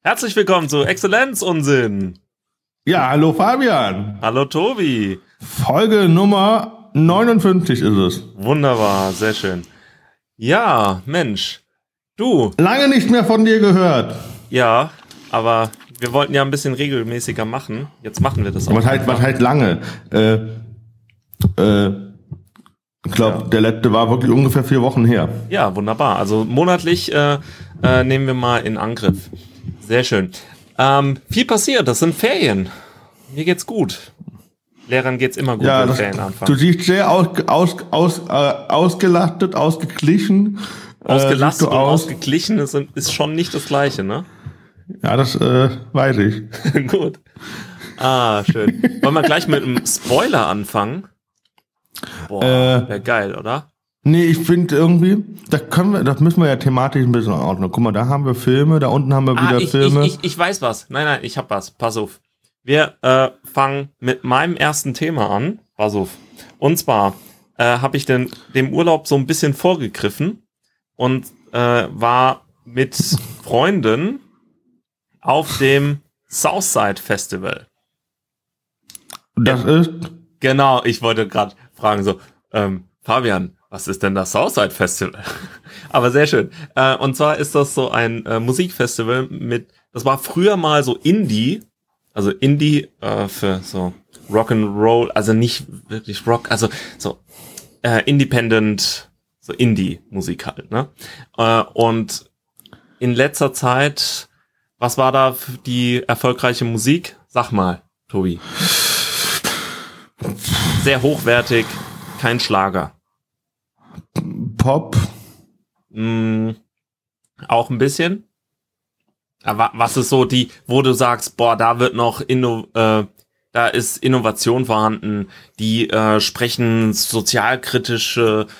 Herzlich willkommen zu Exzellenzunsinn. Ja, hallo Fabian. Hallo Tobi. Folge Nummer 59 ist es. Wunderbar, sehr schön. Ja, Mensch, du. Lange nicht mehr von dir gehört. Ja, aber wir wollten ja ein bisschen regelmäßiger machen. Jetzt machen wir das auch. Was heißt lange? Ich glaube, Der letzte war wirklich ungefähr 4 Wochen her. Ja, wunderbar. Also monatlich nehmen wir mal in Angriff. Sehr schön. Viel passiert, das sind Ferien. Mir geht's gut. Lehrern geht's immer gut, wenn Ferien anfangen. Du siehst sehr ausgelastet, ausgeglichen. Ausgelastet und ausgeglichen ist schon nicht das Gleiche, ne? Ja, das weiß ich. Gut. Schön. Wollen wir gleich mit einem Spoiler anfangen? Boah, wäre geil, oder? Nee, ich finde irgendwie, das müssen wir ja thematisch ein bisschen ordnen. Guck mal, da haben wir Filme, da unten haben wir wieder Filme. Ich weiß was. Nein, ich hab was. Pass auf. Wir fangen mit meinem ersten Thema an. Pass auf. Und zwar habe ich dem Urlaub so ein bisschen vorgegriffen und war mit Freunden auf dem Southside Festival. Das ist? Genau, ich wollte gerade fragen so, Fabian, was ist denn das Southside Festival? Aber sehr schön. Und zwar ist das so ein Musikfestival das war früher mal so Indie, also Indie für so Rock'n'Roll, also nicht wirklich Rock, also so Independent, so Indie-Musik halt, ne? Und in letzter Zeit, was war da für die erfolgreiche Musik? Sag mal, Tobi. Sehr hochwertig, kein Schlager. Pop. Auch ein bisschen. Aber was ist so wo du sagst, boah, da wird noch da ist Innovation vorhanden, die sprechen sozialkritisch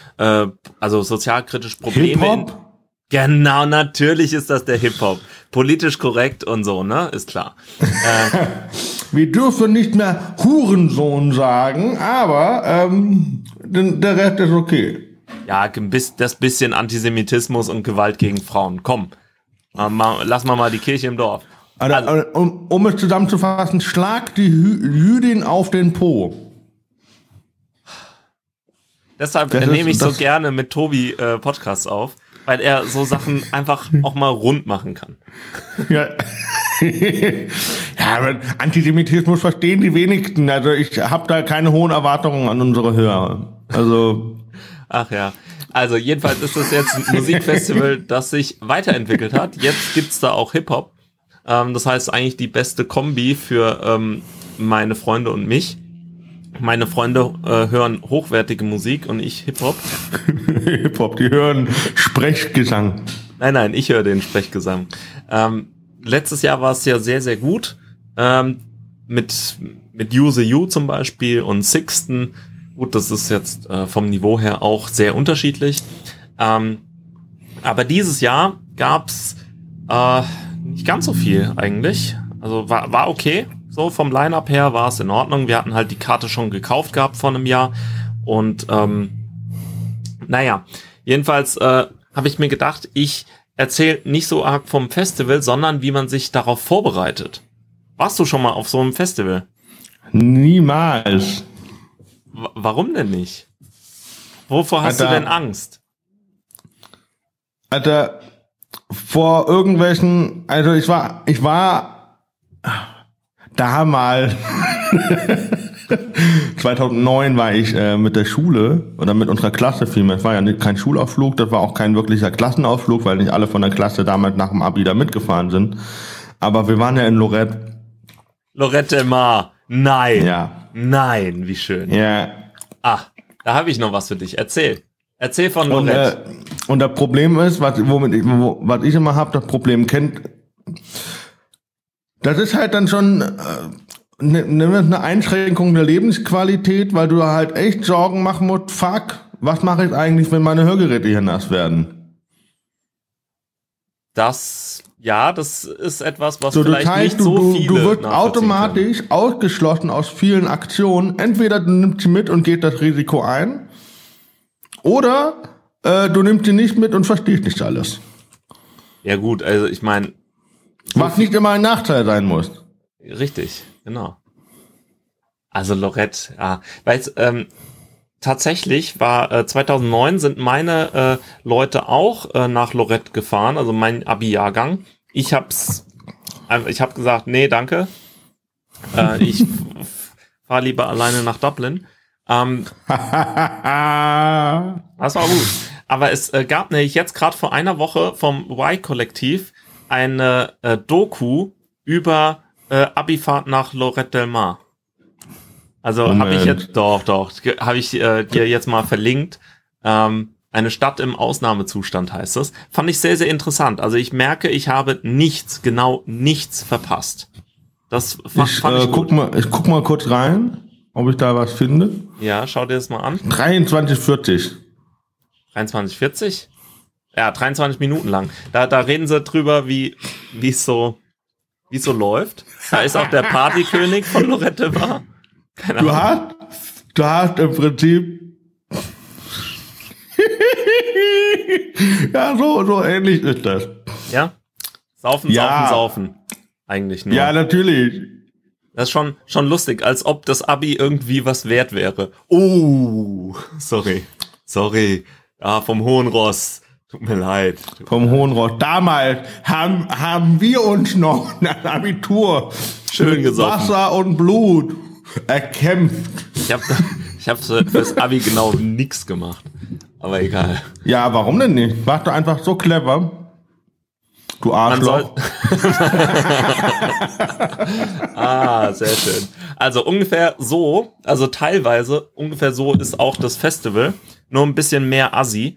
Probleme. Hip-Hop? Genau, natürlich ist das der Hip-Hop. Politisch korrekt und so, ne? Ist klar. Wir dürfen nicht mehr Hurensohn sagen, aber der Rest ist okay. Ja, das bisschen Antisemitismus und Gewalt gegen Frauen. Komm, lass mal die Kirche im Dorf. Also, um es zusammenzufassen, schlag die Jüdin auf den Po. Deshalb nehme ich so gerne mit Tobi Podcasts auf, weil er so Sachen einfach auch mal rund machen kann. Ja. Ja, aber Antisemitismus verstehen die wenigsten. Also ich habe da keine hohen Erwartungen an unsere Hörer. Also... Ach ja, also jedenfalls ist das jetzt ein Musikfestival, das sich weiterentwickelt hat. Jetzt gibt's da auch Hip-Hop. Das heißt eigentlich die beste Kombi für meine Freunde und mich. Meine Freunde hören hochwertige Musik und ich Hip-Hop. Hip-Hop, die hören Sprechgesang. Nein, ich höre den Sprechgesang. Letztes Jahr war es ja sehr, sehr gut. Mit Use You zum Beispiel und Sixten. Gut, das ist jetzt vom Niveau her auch sehr unterschiedlich. Aber dieses Jahr gab's nicht ganz so viel eigentlich. Also war okay. So vom Line-Up her war es in Ordnung. Wir hatten halt die Karte schon gekauft gehabt vor einem Jahr. Und jedenfalls habe ich mir gedacht, ich erzähle nicht so arg vom Festival, sondern wie man sich darauf vorbereitet. Warst du schon mal auf so einem Festival? Niemals. Warum denn nicht? Wovor hast du denn Angst? Alter, vor irgendwelchen, also ich war da mal 2009 war ich mit der Schule oder mit unserer Klasse vielmehr. Es war ja kein Schulausflug, das war auch kein wirklicher Klassenausflug, weil nicht alle von der Klasse damals nach dem Abi da mitgefahren sind. Aber wir waren ja in Lorette. Lorette del Mar. Nein. Ja. Nein, wie schön. Ja. Da habe ich noch was für dich. Erzähl von Lorette. Und das Problem ist, was ich immer habe, das Problem das ist halt dann schon eine Einschränkung der Lebensqualität, weil du halt echt Sorgen machen musst, fuck, was mache ich eigentlich, wenn meine Hörgeräte hier nass werden? Das ist etwas, was vielleicht nicht so viele du wirst automatisch ausgeschlossen aus vielen Aktionen. Entweder du nimmst sie mit und gehst das Risiko ein, oder du nimmst sie nicht mit und verstehst nicht alles. Ja gut, also ich meine, Was nicht immer ein Nachteil sein muss. Richtig, genau. Also Lorette, ja. Weil tatsächlich war 2009 sind meine Leute auch nach Lorette gefahren, also mein Abi-Jahrgang. Ich habe gesagt, nee, danke. Ich fahre lieber alleine nach Dublin. Das war gut. Aber es gab nämlich jetzt gerade vor einer Woche vom Y-Kollektiv eine Doku über Abifahrt nach Lorette del Mar. Also habe ich jetzt, habe ich dir jetzt mal verlinkt. Eine Stadt im Ausnahmezustand heißt es. Fand ich sehr, sehr interessant. Also ich merke, ich habe genau nichts verpasst. Das fand ich gut. Ich guck mal kurz rein, ob ich da was finde. Ja, schau dir das mal an. 23:40. 23:40? Ja, 23 Minuten lang. Da reden sie drüber, wie es so läuft. Da ist auch der Partykönig von Lorette war. Du hast im Prinzip ja, so ähnlich ist das. Ja? Saufen. Eigentlich nur. Ja, natürlich. Das ist schon lustig, als ob das Abi irgendwie was wert wäre. Oh, sorry. Ah, vom Hohen Ross. Tut mir leid. Vom Hohen Ross. Damals haben wir uns noch ein Abitur schön gesoffen. Wasser und Blut erkämpft. Ich hab fürs Abi genau nix gemacht. Aber egal. Ja, warum denn nicht? Warst du einfach so clever? Du Arschloch. Sehr schön. Also ungefähr so, also teilweise ungefähr so ist auch das Festival. Nur ein bisschen mehr Assi.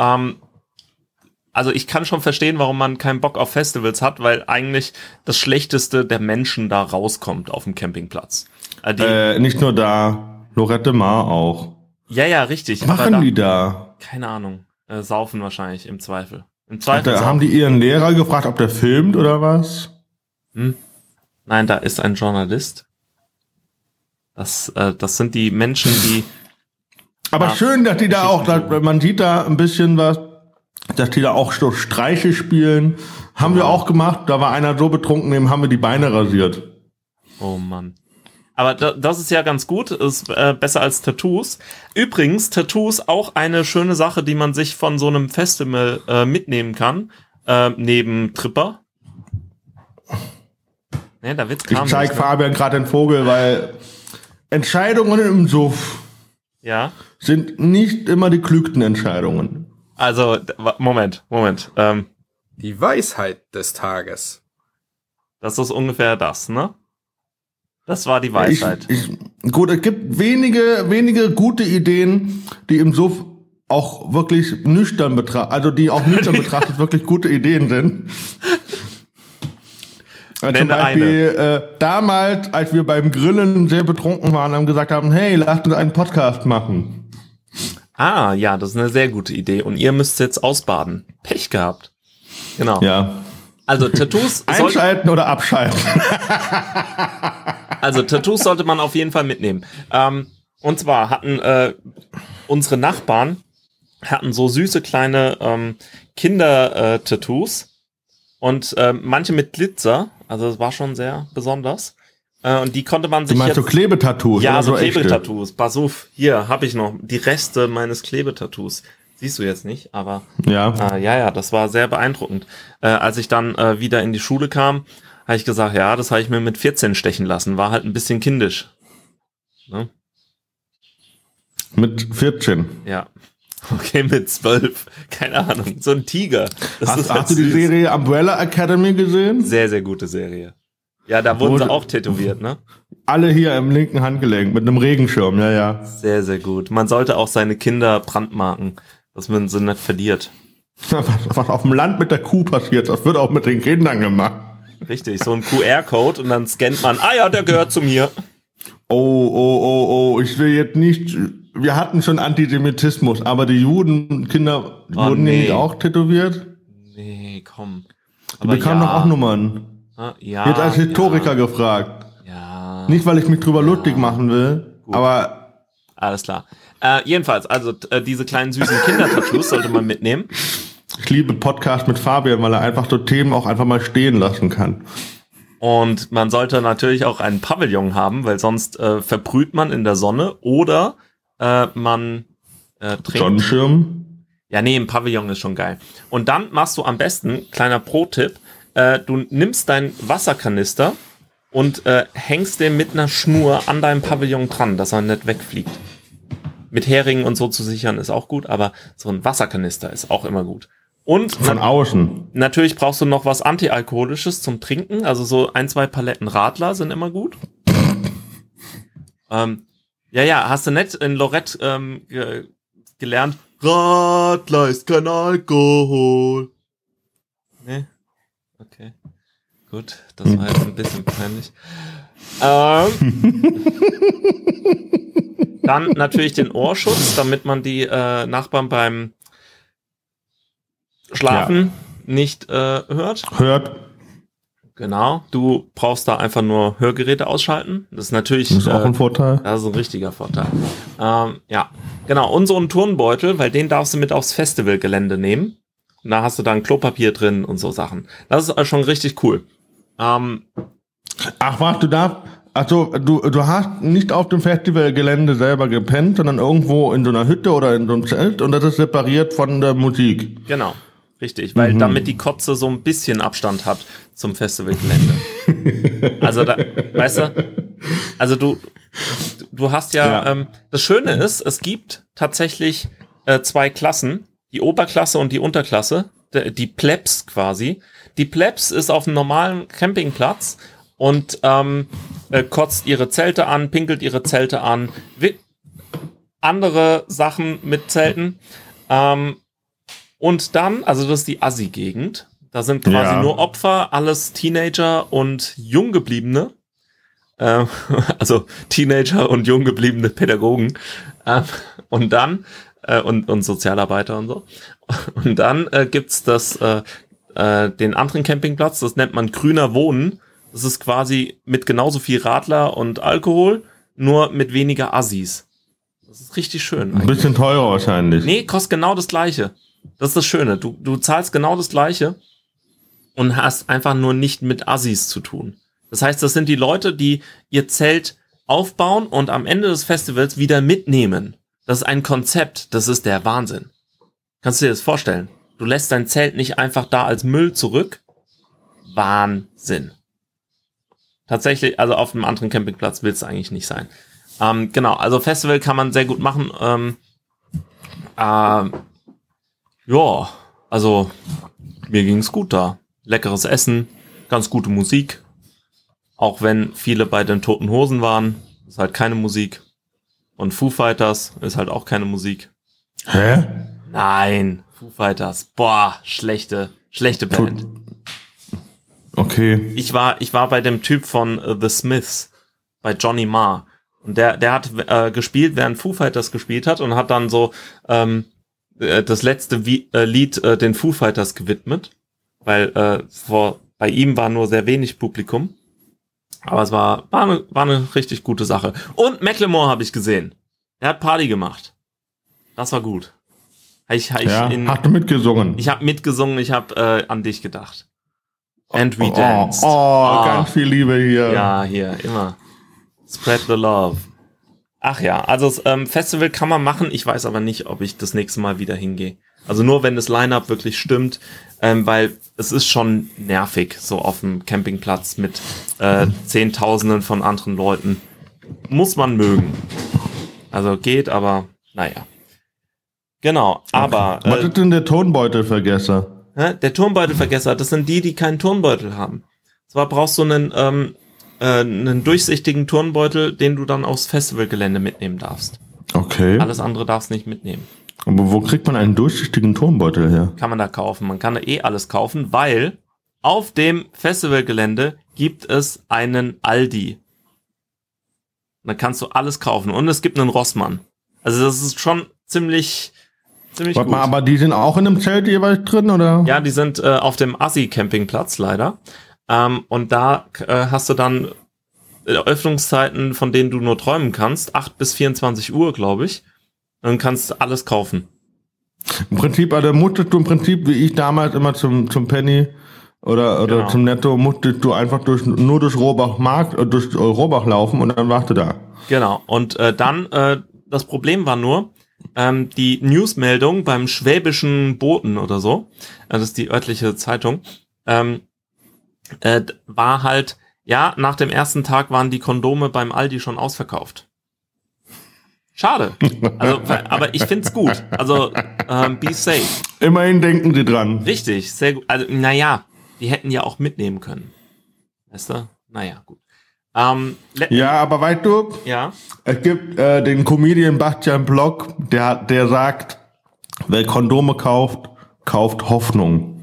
Also ich kann schon verstehen, warum man keinen Bock auf Festivals hat, weil eigentlich das Schlechteste der Menschen da rauskommt auf dem Campingplatz. Nicht nur da, Lorette Mar auch. Ja, richtig. Was machen die da? Keine Ahnung. Saufen wahrscheinlich, im Zweifel. Haben die ihren Lehrer gefragt, ob der filmt oder was? Nein, da ist ein Journalist. Das sind die Menschen, die... Aber schön, dass die da auch, man sieht da ein bisschen was, dass die da auch so Streiche spielen. Haben wir auch gemacht, da war einer so betrunken, dem haben wir die Beine rasiert. Oh Mann. Aber das ist ja ganz gut, ist besser als Tattoos. Übrigens, Tattoos auch eine schöne Sache, die man sich von so einem Festival mitnehmen kann, neben Tripper. Nee, da wird's ich zeig Fabian gerade den Vogel, weil Entscheidungen im Suff sind nicht immer die klügsten Entscheidungen. Also, Moment. Die Weisheit des Tages. Das ist ungefähr das, ne? Das war die Weisheit. Gut, es gibt wenige gute Ideen, die im Suff auch wirklich nüchtern betrachtet, also die auch nüchtern betrachtet wirklich gute Ideen sind. Zum Beispiel damals, als wir beim Grillen sehr betrunken waren, haben gesagt haben, hey, lasst uns einen Podcast machen. Ah, ja, das ist eine sehr gute Idee. Und ihr müsst jetzt ausbaden. Pech gehabt. Genau. Ja. Also Tattoos... Einschalten oder abschalten? Also Tattoos sollte man auf jeden Fall mitnehmen. Und zwar hatten unsere Nachbarn so süße kleine Kinder-Tattoos und manche mit Glitzer. Also das war schon sehr besonders. Und die konnte man sich jetzt... Du meinst so Klebetattoos? Ja, so Klebetattoos. Pass auf, hier habe ich noch die Reste meines Klebetattoos. Siehst du jetzt nicht, aber ja, das war sehr beeindruckend. Als ich dann wieder in die Schule kam, habe ich gesagt, ja, das habe ich mir mit 14 stechen lassen. War halt ein bisschen kindisch. Ne? Mit 14? Ja. Okay, mit 12. Keine Ahnung. So ein Tiger. Hast du die Serie Umbrella Academy gesehen? Sehr, sehr gute Serie. Ja, da wurden sie auch tätowiert, ne? Alle hier im linken Handgelenk mit einem Regenschirm, ja. Sehr, sehr gut. Man sollte auch seine Kinder brandmarken, dass man sie nicht verliert. Was auf dem Land mit der Kuh passiert, das wird auch mit den Kindern gemacht. Richtig, so ein QR-Code und dann scannt man, ja, der gehört zu mir. Oh, ich will jetzt nicht, wir hatten schon Antisemitismus, aber die Judenkinder wurden nicht auch tätowiert? Nee, komm. Die bekamen doch auch Nummern. Ja. Jetzt als Historiker gefragt. Ja. Nicht, weil ich mich drüber lustig machen will, gut. Aber... Alles klar. Jedenfalls, also diese kleinen süßen Kindertattoos sollte man mitnehmen. liebe Podcast mit Fabian, weil er einfach so Themen auch einfach mal stehen lassen kann. Und man sollte natürlich auch einen Pavillon haben, weil sonst verbrüht man in der Sonne oder man trinkt. Sonnenschirm? Ja, nee, ein Pavillon ist schon geil. Und dann machst du am besten, kleiner Pro-Tipp, du nimmst deinen Wasserkanister und hängst den mit einer Schnur an deinem Pavillon dran, dass er nicht wegfliegt. Mit Heringen und so zu sichern ist auch gut, aber so ein Wasserkanister ist auch immer gut. Und von außen. Natürlich brauchst du noch was Antialkoholisches zum Trinken, also so 1-2 Paletten Radler sind immer gut. Ja, hast du nicht in Lorette gelernt, Radler ist kein Alkohol. Nee? Okay. Gut, das war jetzt ein bisschen peinlich. Dann natürlich den Ohrschutz, damit man die Nachbarn beim Schlafen nicht hört. Genau, du brauchst da einfach nur Hörgeräte ausschalten. Das ist natürlich das ist auch ein Vorteil. Das ist ein richtiger Vorteil. Ja, genau. Und so einen Turnbeutel, weil den darfst du mit aufs Festivalgelände nehmen. Und da hast du dann Klopapier drin und so Sachen. Das ist schon richtig cool. Ach was, du hast nicht auf dem Festivalgelände selber gepennt, sondern irgendwo in so einer Hütte oder in so einem Zelt und das ist separiert von der Musik. Genau, richtig, weil damit die Kotze so ein bisschen Abstand hat zum Festivalgelände. Also da, weißt du, also du hast ja, das Schöne ist, es gibt tatsächlich 2 Klassen, die Oberklasse und die Unterklasse, die Plebs quasi. Die Plebs ist auf einem normalen Campingplatz und kotzt ihre Zelte an, pinkelt ihre Zelte an, andere Sachen mit Zelten. Und dann, also das ist die Assi-Gegend, da sind quasi nur Opfer, alles Teenager und Junggebliebene. Also Teenager und junggebliebene Pädagogen. Und dann, und Sozialarbeiter und so. Und dann gibt's den anderen Campingplatz, das nennt man grüner Wohnen. Das ist quasi mit genauso viel Radler und Alkohol, nur mit weniger Assis. Das ist richtig schön. Ein bisschen teurer wahrscheinlich. Nee, kostet genau das Gleiche. Das ist das Schöne. Du zahlst genau das Gleiche und hast einfach nur nicht mit Assis zu tun. Das heißt, das sind die Leute, die ihr Zelt aufbauen und am Ende des Festivals wieder mitnehmen. Das ist ein Konzept. Das ist der Wahnsinn. Kannst du dir das vorstellen? Du lässt dein Zelt nicht einfach da als Müll zurück. Wahnsinn. Tatsächlich, also auf einem anderen Campingplatz will es eigentlich nicht sein. Genau, also Festival kann man sehr gut machen. Ja, also mir ging's gut da. Leckeres Essen, ganz gute Musik. Auch wenn viele bei den Toten Hosen waren, ist halt keine Musik. Und Foo Fighters ist halt auch keine Musik. Hä? Nein, Foo Fighters. Boah, schlechte Band. Okay. Ich war bei dem Typ von The Smiths, bei Johnny Marr. Und der hat gespielt, während Foo Fighters gespielt hat und hat dann so das letzte Lied den Foo Fighters gewidmet, weil bei ihm war nur sehr wenig Publikum. Aber es war eine richtig gute Sache. Und Macklemore habe ich gesehen. Er hat Party gemacht. Das war gut. Hast du mitgesungen? Ich habe mitgesungen, ich habe an dich gedacht. And we danced. Ganz viel Liebe hier. Ja, hier, immer. Spread the love. Ach ja, also das Festival kann man machen. Ich weiß aber nicht, ob ich das nächste Mal wieder hingehe. Also nur, wenn das Line-Up wirklich stimmt, weil es ist schon nervig, so auf dem Campingplatz mit Zehntausenden von anderen Leuten. Muss man mögen. Also geht, aber naja. Genau, aber... Was ist denn der Turnbeutelvergesser? Der Turnbeutelvergesser, das sind die keinen Turnbeutel haben. Zwar brauchst du einen durchsichtigen Turnbeutel, den du dann aufs Festivalgelände mitnehmen darfst. Okay. Alles andere darfst du nicht mitnehmen. Aber wo kriegt man einen durchsichtigen Turnbeutel her? Kann man da kaufen. Man kann da alles kaufen, weil auf dem Festivalgelände gibt es einen Aldi. Da kannst du alles kaufen. Und es gibt einen Rossmann. Also das ist schon ziemlich Warte gut. mal, aber die sind auch in einem Zelt jeweils drin, oder? Ja, die sind auf dem Assi-Campingplatz leider. Und da hast du dann Öffnungszeiten, von denen du nur träumen kannst. 8 bis 24 Uhr, glaube ich. Und kannst alles kaufen. Im Prinzip, also musstest du im Prinzip, wie ich damals immer zum Penny oder Genau. zum Netto, musstest du einfach nur durch Rohrbach-Markt, durch Rohrbach laufen und dann warst du da. Genau. Und dann, das Problem war nur, die Newsmeldung beim Schwäbischen Boten oder so, das ist die örtliche Zeitung, war halt, ja, nach dem ersten Tag waren die Kondome beim Aldi schon ausverkauft. Schade. Also, aber ich find's gut. Also, be safe. Immerhin denken sie dran. Richtig, sehr gut. Also, naja, die hätten ja auch mitnehmen können. Weißt du? Naja, gut. Ja, aber weißt du, Ja. es gibt den Comedian Bastian Block, der sagt, wer Kondome kauft, kauft Hoffnung.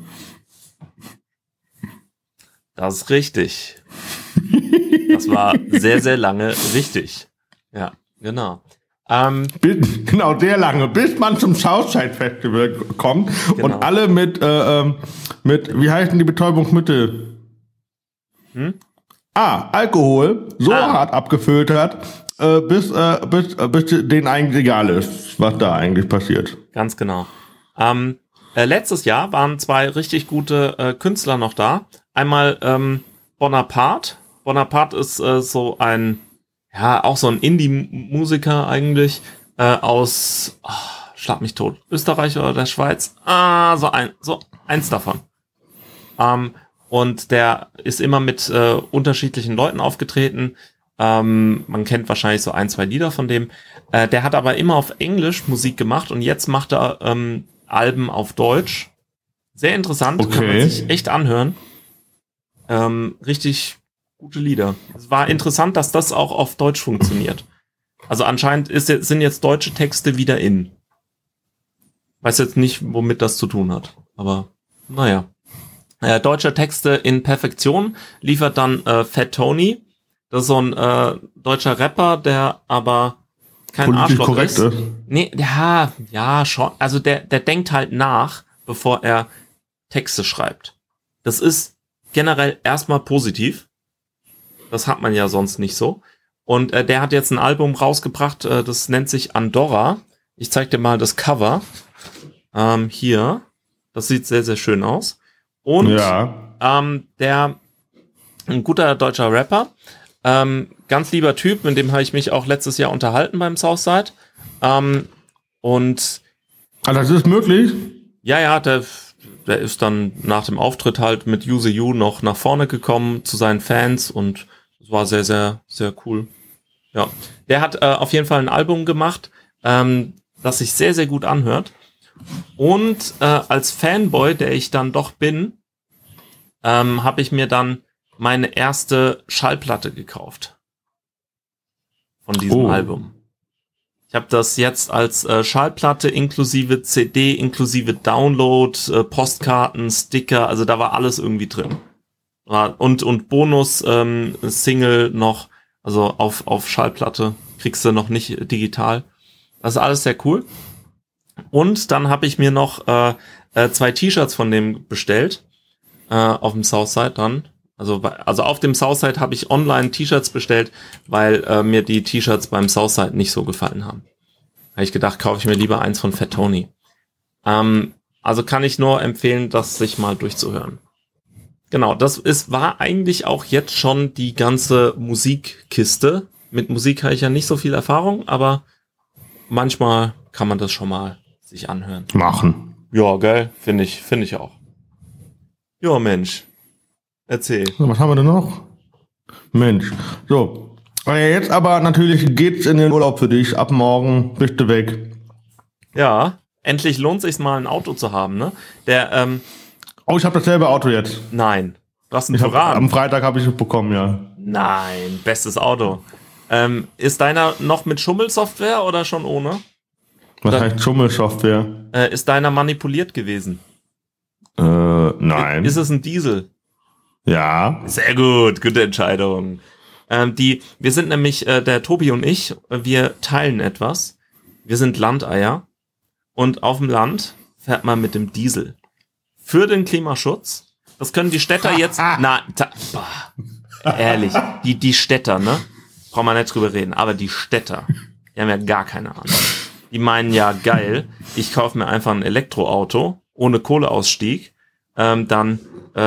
Das ist richtig. Das war sehr, sehr lange richtig. Ja, genau. Genau, sehr lange, bis man zum Southside Festival kommt Genau. und alle mit, wie heißen die Betäubungsmittel? Alkohol so hart abgefüllt hat, bis denen eigentlich egal ist, was da eigentlich passiert. Ganz genau. Letztes Jahr waren zwei richtig gute Künstler noch da. Einmal Bonaparte. Bonaparte ist so ein, ja, auch so ein Indie-Musiker eigentlich aus, schlag mich tot, Österreich oder der Schweiz. So eins davon. Und der ist immer mit unterschiedlichen Leuten aufgetreten. Man kennt wahrscheinlich so 1, 2 Lieder von dem. Der hat aber immer auf Englisch Musik gemacht und jetzt macht er Alben auf Deutsch. Sehr interessant, Okay. kann man sich echt anhören. Richtig gute Lieder. Es war interessant, dass das auch auf Deutsch funktioniert. Also anscheinend sind jetzt deutsche Texte wieder in. Weiß jetzt nicht, womit das zu tun hat. Aber naja. Deutsche Texte in Perfektion liefert dann Fat Tony. Das ist so ein deutscher Rapper, der aber kein Politisch Arschloch korrekt ist. ist. Nee, ja, schon. Also der denkt halt nach, bevor er Texte schreibt. Das ist generell erstmal positiv. Das hat man ja sonst nicht so. Und der hat jetzt ein Album rausgebracht, das nennt sich Andorra. Ich zeig dir mal das Cover. Hier. Das sieht sehr, sehr schön aus. Und Ja. ein guter deutscher Rapper, ganz lieber Typ, mit dem habe ich mich auch letztes Jahr unterhalten beim Southside. Und Das ist möglich. ja, der ist dann nach dem Auftritt halt mit Use You noch nach vorne gekommen zu seinen Fans und es war sehr, sehr, sehr cool. Ja, der hat auf jeden Fall ein Album gemacht, das sich sehr, sehr gut anhört. Und als Fanboy, der ich dann doch bin, habe ich mir dann meine erste Schallplatte gekauft von diesem Album. Ich habe das jetzt als Schallplatte inklusive CD, inklusive Download, Postkarten, Sticker, also da war alles irgendwie drin. Und Bonus Single noch, also auf Schallplatte, kriegst du noch nicht digital. Das ist alles sehr cool. Und dann habe ich mir noch 2 T-Shirts von dem bestellt, auf dem Southside dann. Also auf dem Southside habe ich online T-Shirts bestellt, weil mir die T-Shirts beim Southside nicht so gefallen haben. Habe ich gedacht, kaufe ich mir lieber eins von Fat Tony. Also kann ich nur empfehlen, das sich mal durchzuhören. Genau, war eigentlich auch jetzt schon die ganze Musikkiste. Mit Musik habe ich ja nicht so viel Erfahrung, aber manchmal kann man das schon mal sich anhören. Machen. Ja, geil, finde ich auch. Ja, Mensch. Erzähl. So, was haben wir denn noch? Mensch. So. Jetzt aber natürlich geht's in den Urlaub für dich. Ab morgen bist du weg. Ja, endlich lohnt sich's mal ein Auto zu haben, ne? Ich habe dasselbe Auto jetzt. Nein. Du hast einen Am Touran. Freitag habe ich es bekommen, ja. Nein, bestes Auto. Ist deiner noch mit Schummelsoftware oder schon ohne? Was heißt Schummelsoftware? Ist deiner manipuliert gewesen? Nein. Ist es ein Diesel? Ja. Sehr gut, gute Entscheidung. Wir sind nämlich, der Tobi und ich, wir teilen etwas. Wir sind Landeier. Und auf dem Land fährt man mit dem Diesel. Für den Klimaschutz. Das können die Städter jetzt, ehrlich, die Städter, ne? Brauchen wir nicht drüber reden. Aber die Städter, die haben ja gar keine Ahnung. die meinen ja, geil, ich kaufe mir einfach ein Elektroauto ohne Kohleausstieg, dann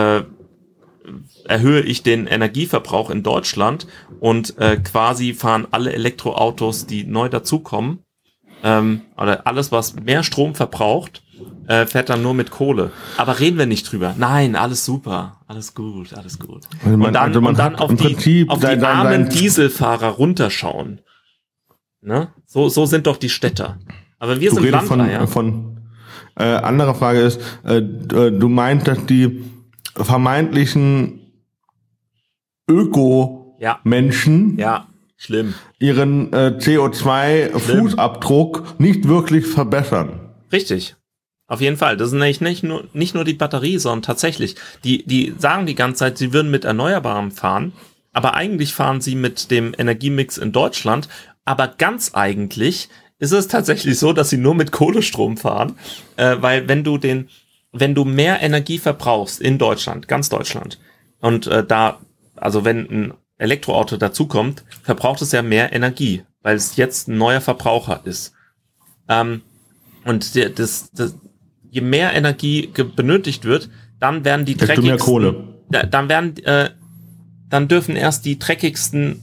erhöhe ich den Energieverbrauch in Deutschland und quasi fahren alle Elektroautos, die neu dazukommen, oder alles, was mehr Strom verbraucht, fährt dann nur mit Kohle. Aber reden wir nicht drüber. Nein, alles super, alles gut, alles gut. Also Und dann auf die armen Dieselfahrer runterschauen. Ne? So sind doch die Städter. Aber wir sind Landeier. Andere Frage ist, du meinst, dass die vermeintlichen Öko-Menschen schlimm. ihren CO2-Fußabdruck nicht wirklich verbessern. Richtig. Auf jeden Fall. Das ist nämlich nicht nur die Batterie, sondern tatsächlich. Die sagen die ganze Zeit, sie würden mit Erneuerbaren fahren, aber eigentlich fahren sie mit dem Energiemix in Deutschland. Aber ganz eigentlich ist es tatsächlich so, dass sie nur mit Kohlestrom fahren, weil wenn du mehr Energie verbrauchst in Deutschland, ganz Deutschland, und wenn ein Elektroauto dazukommt, verbraucht es ja mehr Energie, weil es jetzt ein neuer Verbraucher ist. Und je mehr Energie benötigt wird, dann werden die dreckigsten, mehr Kohle. Dann dürfen erst die dreckigsten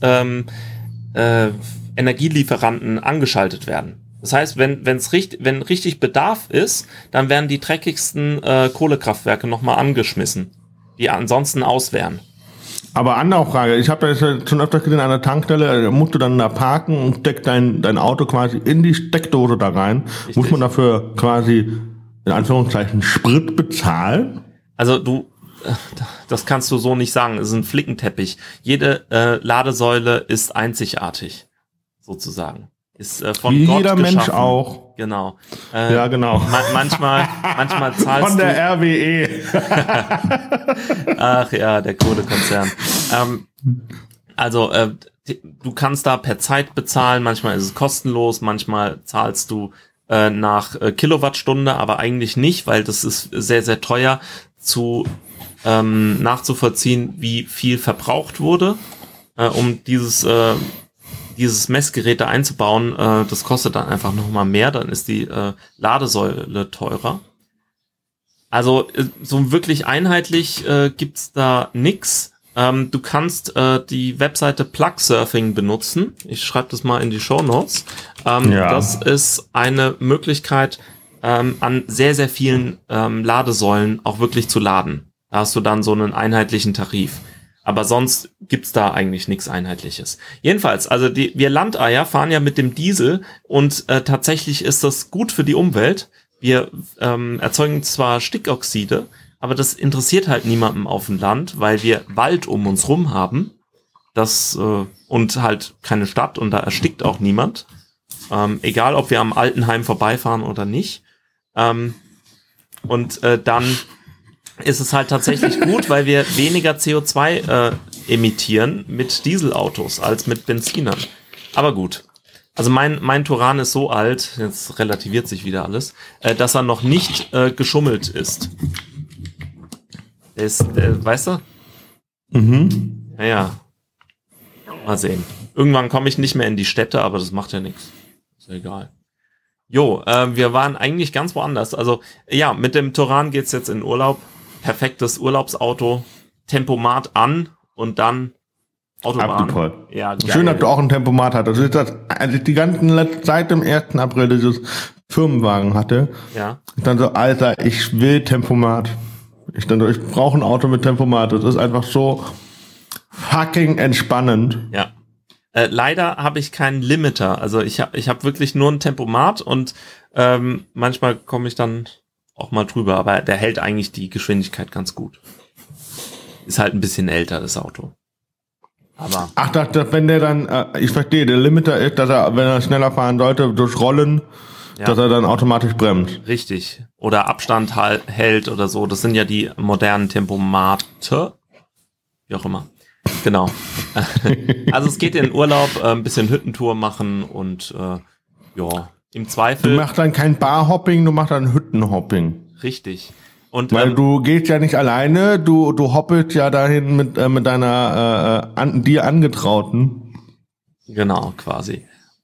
Energielieferanten angeschaltet werden. Das heißt, wenn richtig Bedarf ist, dann werden die dreckigsten Kohlekraftwerke nochmal angeschmissen, die ansonsten aus wären. Aber andere Frage, ich habe das ja schon öfter gesehen an der Tankstelle, da musst du dann da parken und steckst dein Auto quasi in die Steckdose da rein. Richtig. Muss man dafür quasi, in Anführungszeichen, Sprit bezahlen? Also das kannst du so nicht sagen, es ist ein Flickenteppich. Jede Ladesäule ist einzigartig, sozusagen. Ist von wie Gott jeder geschaffen. Mensch auch. Genau. Ja, genau. Manchmal zahlst von der RWE. Ach ja, der Kohlekonzern. Du kannst da per Zeit bezahlen, manchmal ist es kostenlos, manchmal zahlst du nach Kilowattstunde, aber eigentlich nicht, weil das ist sehr, sehr teuer nachzuvollziehen, wie viel verbraucht wurde, um dieses Messgerät da einzubauen. Das kostet dann einfach nochmal mehr, dann ist die Ladesäule teurer. Also so wirklich einheitlich gibt's da nix. Du kannst die Webseite Plugsurfing benutzen. Ich schreibe das mal in die Shownotes. Das ist eine Möglichkeit, an sehr, sehr vielen Ladesäulen auch wirklich zu laden. Da hast du dann so einen einheitlichen Tarif. Aber sonst gibt's da eigentlich nichts Einheitliches. Jedenfalls, also wir Landeier fahren ja mit dem Diesel und tatsächlich ist das gut für die Umwelt. Wir erzeugen zwar Stickoxide, aber das interessiert halt niemandem auf dem Land, weil wir Wald um uns rum haben, und halt keine Stadt und da erstickt auch niemand. Egal, ob wir am Altenheim vorbeifahren oder nicht. Dann ist es halt tatsächlich gut, weil wir weniger CO2 emittieren mit Dieselautos als mit Benzinern. Aber gut. Also mein Touran ist so alt, jetzt relativiert sich wieder alles, dass er noch nicht geschummelt ist. Der ist, weißt du? Mhm. Naja. Mal sehen. Irgendwann komme ich nicht mehr in die Städte, aber das macht ja nichts. Ist ja egal. Jo, wir waren eigentlich ganz woanders. Also ja, mit dem Touran geht's jetzt in Urlaub. Perfektes Urlaubsauto, Tempomat an und dann Autobahn. Abgepollt. Ja, geil. Schön, dass du auch ein Tempomat hattest. Das ist das, als ich die ganzen seit dem 1. April dieses Firmenwagen hatte, ich dann so, Alter, ich will Tempomat. Ich brauche ein Auto mit Tempomat. Das ist einfach so fucking entspannend. Ja. Leider habe ich keinen Limiter. Also ich hab wirklich nur ein Tempomat und manchmal komme ich dann auch mal drüber, aber der hält eigentlich die Geschwindigkeit ganz gut. Ist halt ein bisschen älter, das Auto. Aber ach, wenn der dann, ich verstehe, der Limiter ist, dass er, wenn er schneller fahren sollte, durch Rollen, dass er dann automatisch bremst. Richtig. Oder Abstand hält oder so. Das sind ja die modernen Tempomate. Wie auch immer. Genau. Also es geht in den Urlaub, ein bisschen Hüttentour machen und im Zweifel. Du machst dann kein Barhopping, du machst dann Hüttenhopping. Richtig. Und, weil du gehst ja nicht alleine, du hoppelst ja dahin mit deiner dir Angetrauten. Genau, quasi.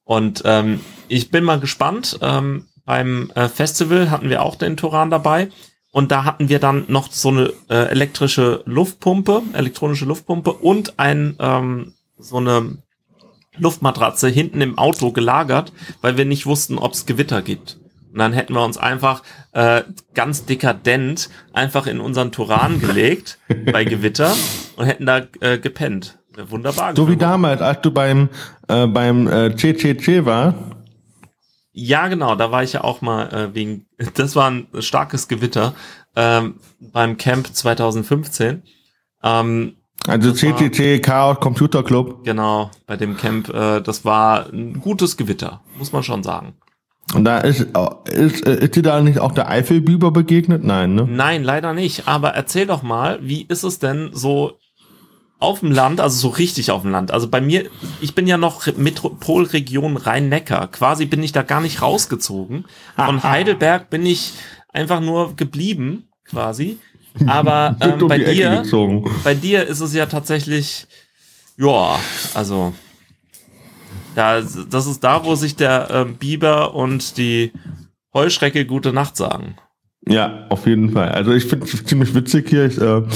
Und ich bin mal gespannt. Beim Festival hatten wir auch den Turan dabei. Und da hatten wir dann noch so eine elektronische Luftpumpe und so eine Luftmatratze hinten im Auto gelagert, weil wir nicht wussten, ob es Gewitter gibt. Und dann hätten wir uns einfach ganz dekadent einfach in unseren Turan gelegt bei Gewitter und hätten da gepennt. Wunderbar. So wie damals, als du beim CCC warst. Ja, genau, da war ich ja auch mal das war ein starkes Gewitter beim Camp 2015. Also CCC, Chaos Computer Club. Genau, bei dem Camp, das war ein gutes Gewitter, muss man schon sagen. Und da ist dir da nicht auch der Eifelbiber begegnet? Nein, ne? Nein, leider nicht, aber erzähl doch mal, wie ist es denn so auf dem Land, also so richtig auf dem Land. Also bei mir, ich bin ja noch Metropolregion Rhein-Neckar. Quasi bin ich da gar nicht rausgezogen. Von Heidelberg bin ich einfach nur geblieben, quasi. Aber bei dir ist es ja tatsächlich, ja, also das ist da, wo sich der Biber und die Heuschrecke gute Nacht sagen. Ja, auf jeden Fall. Also ich finde es ziemlich witzig hier.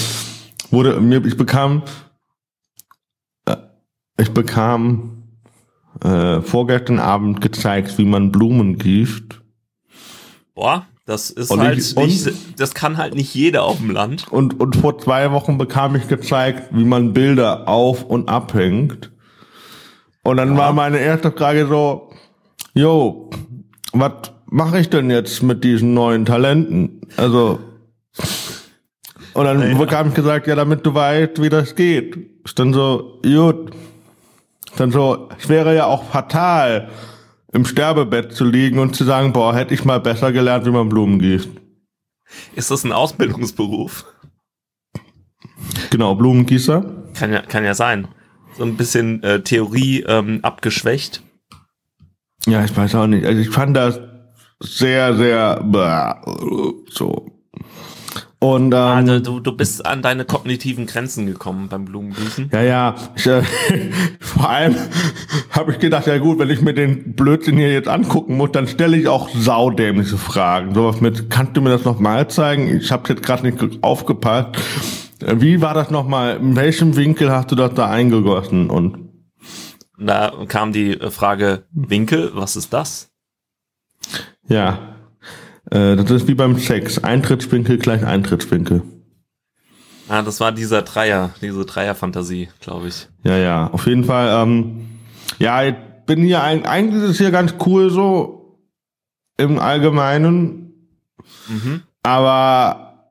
Ich bekam vorgestern Abend gezeigt, wie man Blumen gießt. Boah, das ist das kann halt nicht jeder auf dem Land. Und vor 2 Wochen bekam ich gezeigt, wie man Bilder auf- und abhängt. Und dann war meine erste Frage so, was mache ich denn jetzt mit diesen neuen Talenten? Also, und dann bekam ich gesagt, ja, damit du weißt, wie das geht. Ist dann so, gut. Dann so, es wäre ja auch fatal, im Sterbebett zu liegen und zu sagen, boah, hätte ich mal besser gelernt, wie man Blumen gießt. Ist das ein Ausbildungsberuf? Genau, Blumengießer. Kann ja sein. So ein bisschen Theorie abgeschwächt. Ja, ich weiß auch nicht. Also ich fand das sehr, sehr so. Und also du bist an deine kognitiven Grenzen gekommen beim Blumengießen. Ja. Vor allem habe ich gedacht, ja gut, wenn ich mir den Blödsinn hier jetzt angucken muss, dann stelle ich auch saudämliche Fragen. Sowas mit, kannst du mir das nochmal zeigen? Ich habe jetzt gerade nicht aufgepasst. Wie war das nochmal? In welchem Winkel hast du das da eingegossen? Und da kam die Frage, Winkel, was ist das? Ja. Das ist wie beim Sex. Eintrittswinkel gleich Eintrittswinkel. Ah, das war diese Dreierfantasie, glaube ich. Ja, auf jeden Fall. Ich bin hier, eigentlich ist es hier ganz cool so im Allgemeinen. Mhm. Aber,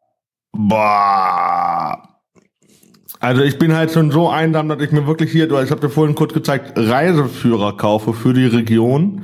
also ich bin halt schon so einsam, dass ich mir wirklich hier, ich habe dir vorhin kurz gezeigt, Reiseführer kaufe für die Region.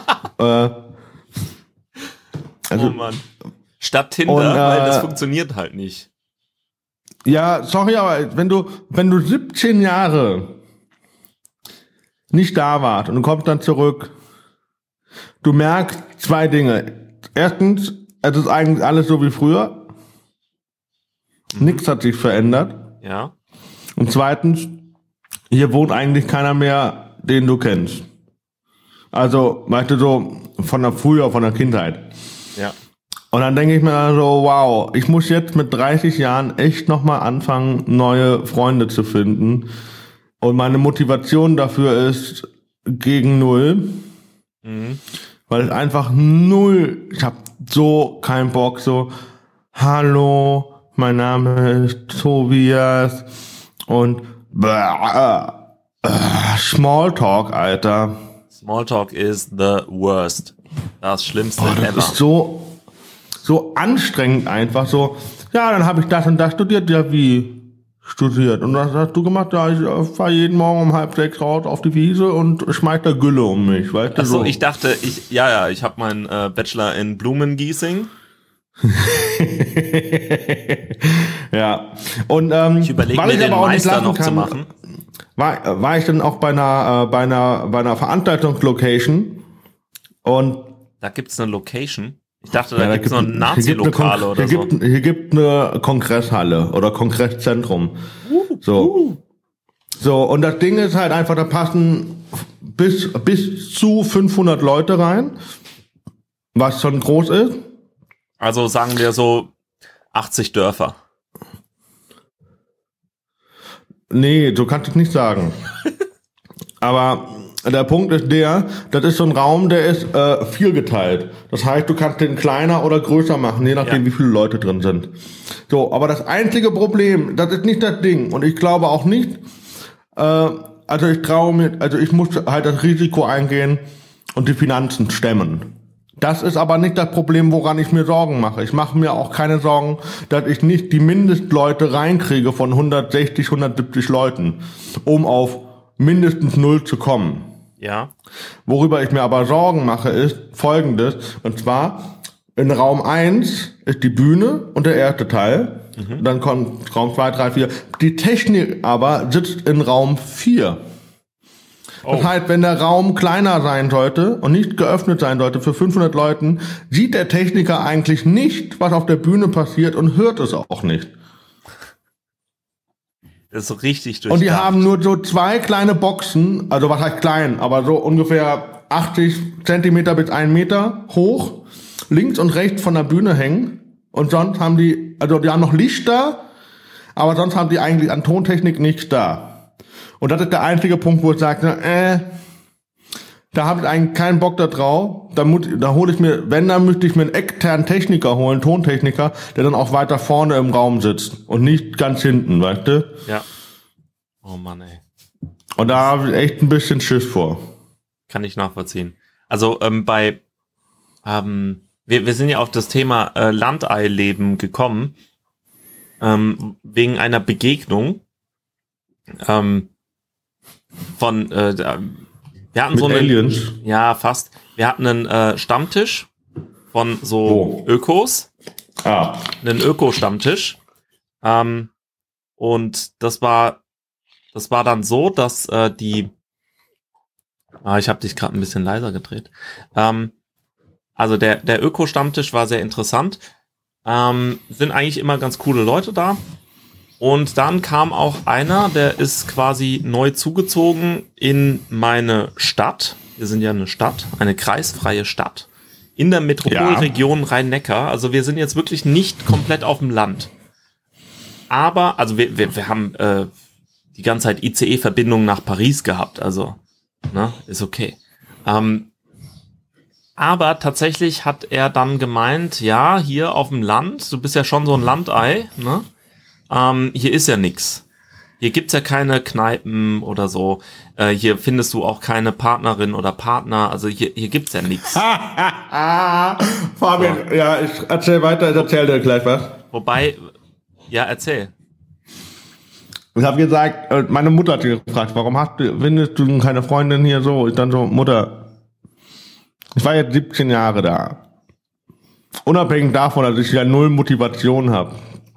Oh Mann. Statt Tinder, weil das funktioniert halt nicht. Ja, sorry, aber wenn du 17 Jahre nicht da warst und du kommst dann zurück, du merkst 2 Dinge. Erstens, es ist eigentlich alles so wie früher. Nichts hat sich verändert. Ja. Und zweitens, hier wohnt eigentlich keiner mehr, den du kennst. Also, weißt du, so von der Kindheit. Ja. Und dann denke ich mir so, wow, ich muss jetzt mit 30 Jahren echt nochmal anfangen, neue Freunde zu finden. Und meine Motivation dafür ist gegen 0. Mhm. Weil es einfach 0, ich habe so keinen Bock, so, hallo, mein Name ist Tobias und Smalltalk, Alter. Smalltalk is the worst. Das Schlimmste das ever. Ist so anstrengend einfach, so, ja, dann habe ich das und das studiert, ja, wie studiert? Und was hast du gemacht? Ja, ich fahre jeden Morgen um 5:30 raus auf die Wiese und schmeiß da Gülle um mich, weißt du? Achso, ich dachte, ich habe meinen Bachelor in Blumengießing. Ja. Und ich überlege mir den Meister noch zu machen. War ich dann auch bei einer Veranstaltungslocation und da gibt's eine Location. Ich dachte, da gibt's noch ein Nazi-Lokale oder so. Hier gibt eine Kongresshalle oder Kongresszentrum. So. So, und das Ding ist halt einfach, da passen bis zu 500 Leute rein, was schon groß ist. Also sagen wir so 80 Dörfer. Nee, so kannst du es nicht sagen. Aber der Punkt ist das ist so ein Raum, der ist viergeteilt. Das heißt, du kannst den kleiner oder größer machen, je nachdem, wie viele Leute drin sind. So, aber das einzige Problem, das ist nicht das Ding. Und ich glaube auch nicht, ich muss halt das Risiko eingehen und die Finanzen stemmen. Das ist aber nicht das Problem, woran ich mir Sorgen mache. Ich mache mir auch keine Sorgen, dass ich nicht die Mindestleute reinkriege von 160, 170 Leuten, um auf mindestens 0 zu kommen. Ja. Worüber ich mir aber Sorgen mache, ist Folgendes. Und zwar, in Raum 1 ist die Bühne und der erste Teil. Mhm. Dann kommt Raum 2, 3, 4. Die Technik aber sitzt in Raum 4. Oh. Das heißt, wenn der Raum kleiner sein sollte und nicht geöffnet sein sollte für 500 Leuten, sieht der Techniker eigentlich nicht, was auf der Bühne passiert und hört es auch nicht. Das ist so richtig durchdacht. Und die haben nur so 2 kleine Boxen, also was heißt klein, aber so ungefähr 80 Zentimeter bis 1 Meter hoch, links und rechts von der Bühne hängen. Und sonst haben die haben noch Lichter, aber sonst haben die eigentlich an Tontechnik nichts da. Und das ist der einzige Punkt, wo ich sage, da habe ich eigentlich keinen Bock da drauf. Da hole ich mir, dann müsste ich mir einen externen Techniker holen, Tontechniker, der dann auch weiter vorne im Raum sitzt und nicht ganz hinten, weißt du? Ja. Oh Mann, ey. Und da habe ich echt ein bisschen Schiss vor. Kann ich nachvollziehen. Also wir sind ja auf das Thema Landeileben gekommen, wegen einer Begegnung wir hatten mit so einen Aliens? Ja, fast. Wir hatten einen Stammtisch von so Ökos. Einen Öko-Stammtisch. Und das war dann so, dass ich habe dich gerade ein bisschen leiser gedreht. Also der Öko-Stammtisch war sehr interessant. Sind eigentlich immer ganz coole Leute da. Und dann kam auch einer, der ist quasi neu zugezogen in meine Stadt. Wir sind ja eine Stadt, eine kreisfreie Stadt in der Metropolregion Rhein-Neckar. Also wir sind jetzt wirklich nicht komplett auf dem Land. Aber, also wir haben die ganze Zeit ICE-Verbindungen nach Paris gehabt. Also, ist okay. Aber tatsächlich hat er dann gemeint, ja, hier auf dem Land, du bist ja schon so ein Landei, ne? Hier ist ja nix. Hier gibt's ja keine Kneipen oder so. Hier findest du auch keine Partnerin oder Partner. Also hier gibt's ja nix. Fabian, so. Ja, ich erzähl weiter, ich erzähl dir gleich was. Wobei, ja, erzähl. Ich habe gesagt, meine Mutter hat gefragt, warum findest du keine Freundin hier so? Ich dann so, Mutter, ich war jetzt 17 Jahre da. Unabhängig davon, dass ich ja 0 Motivation habe.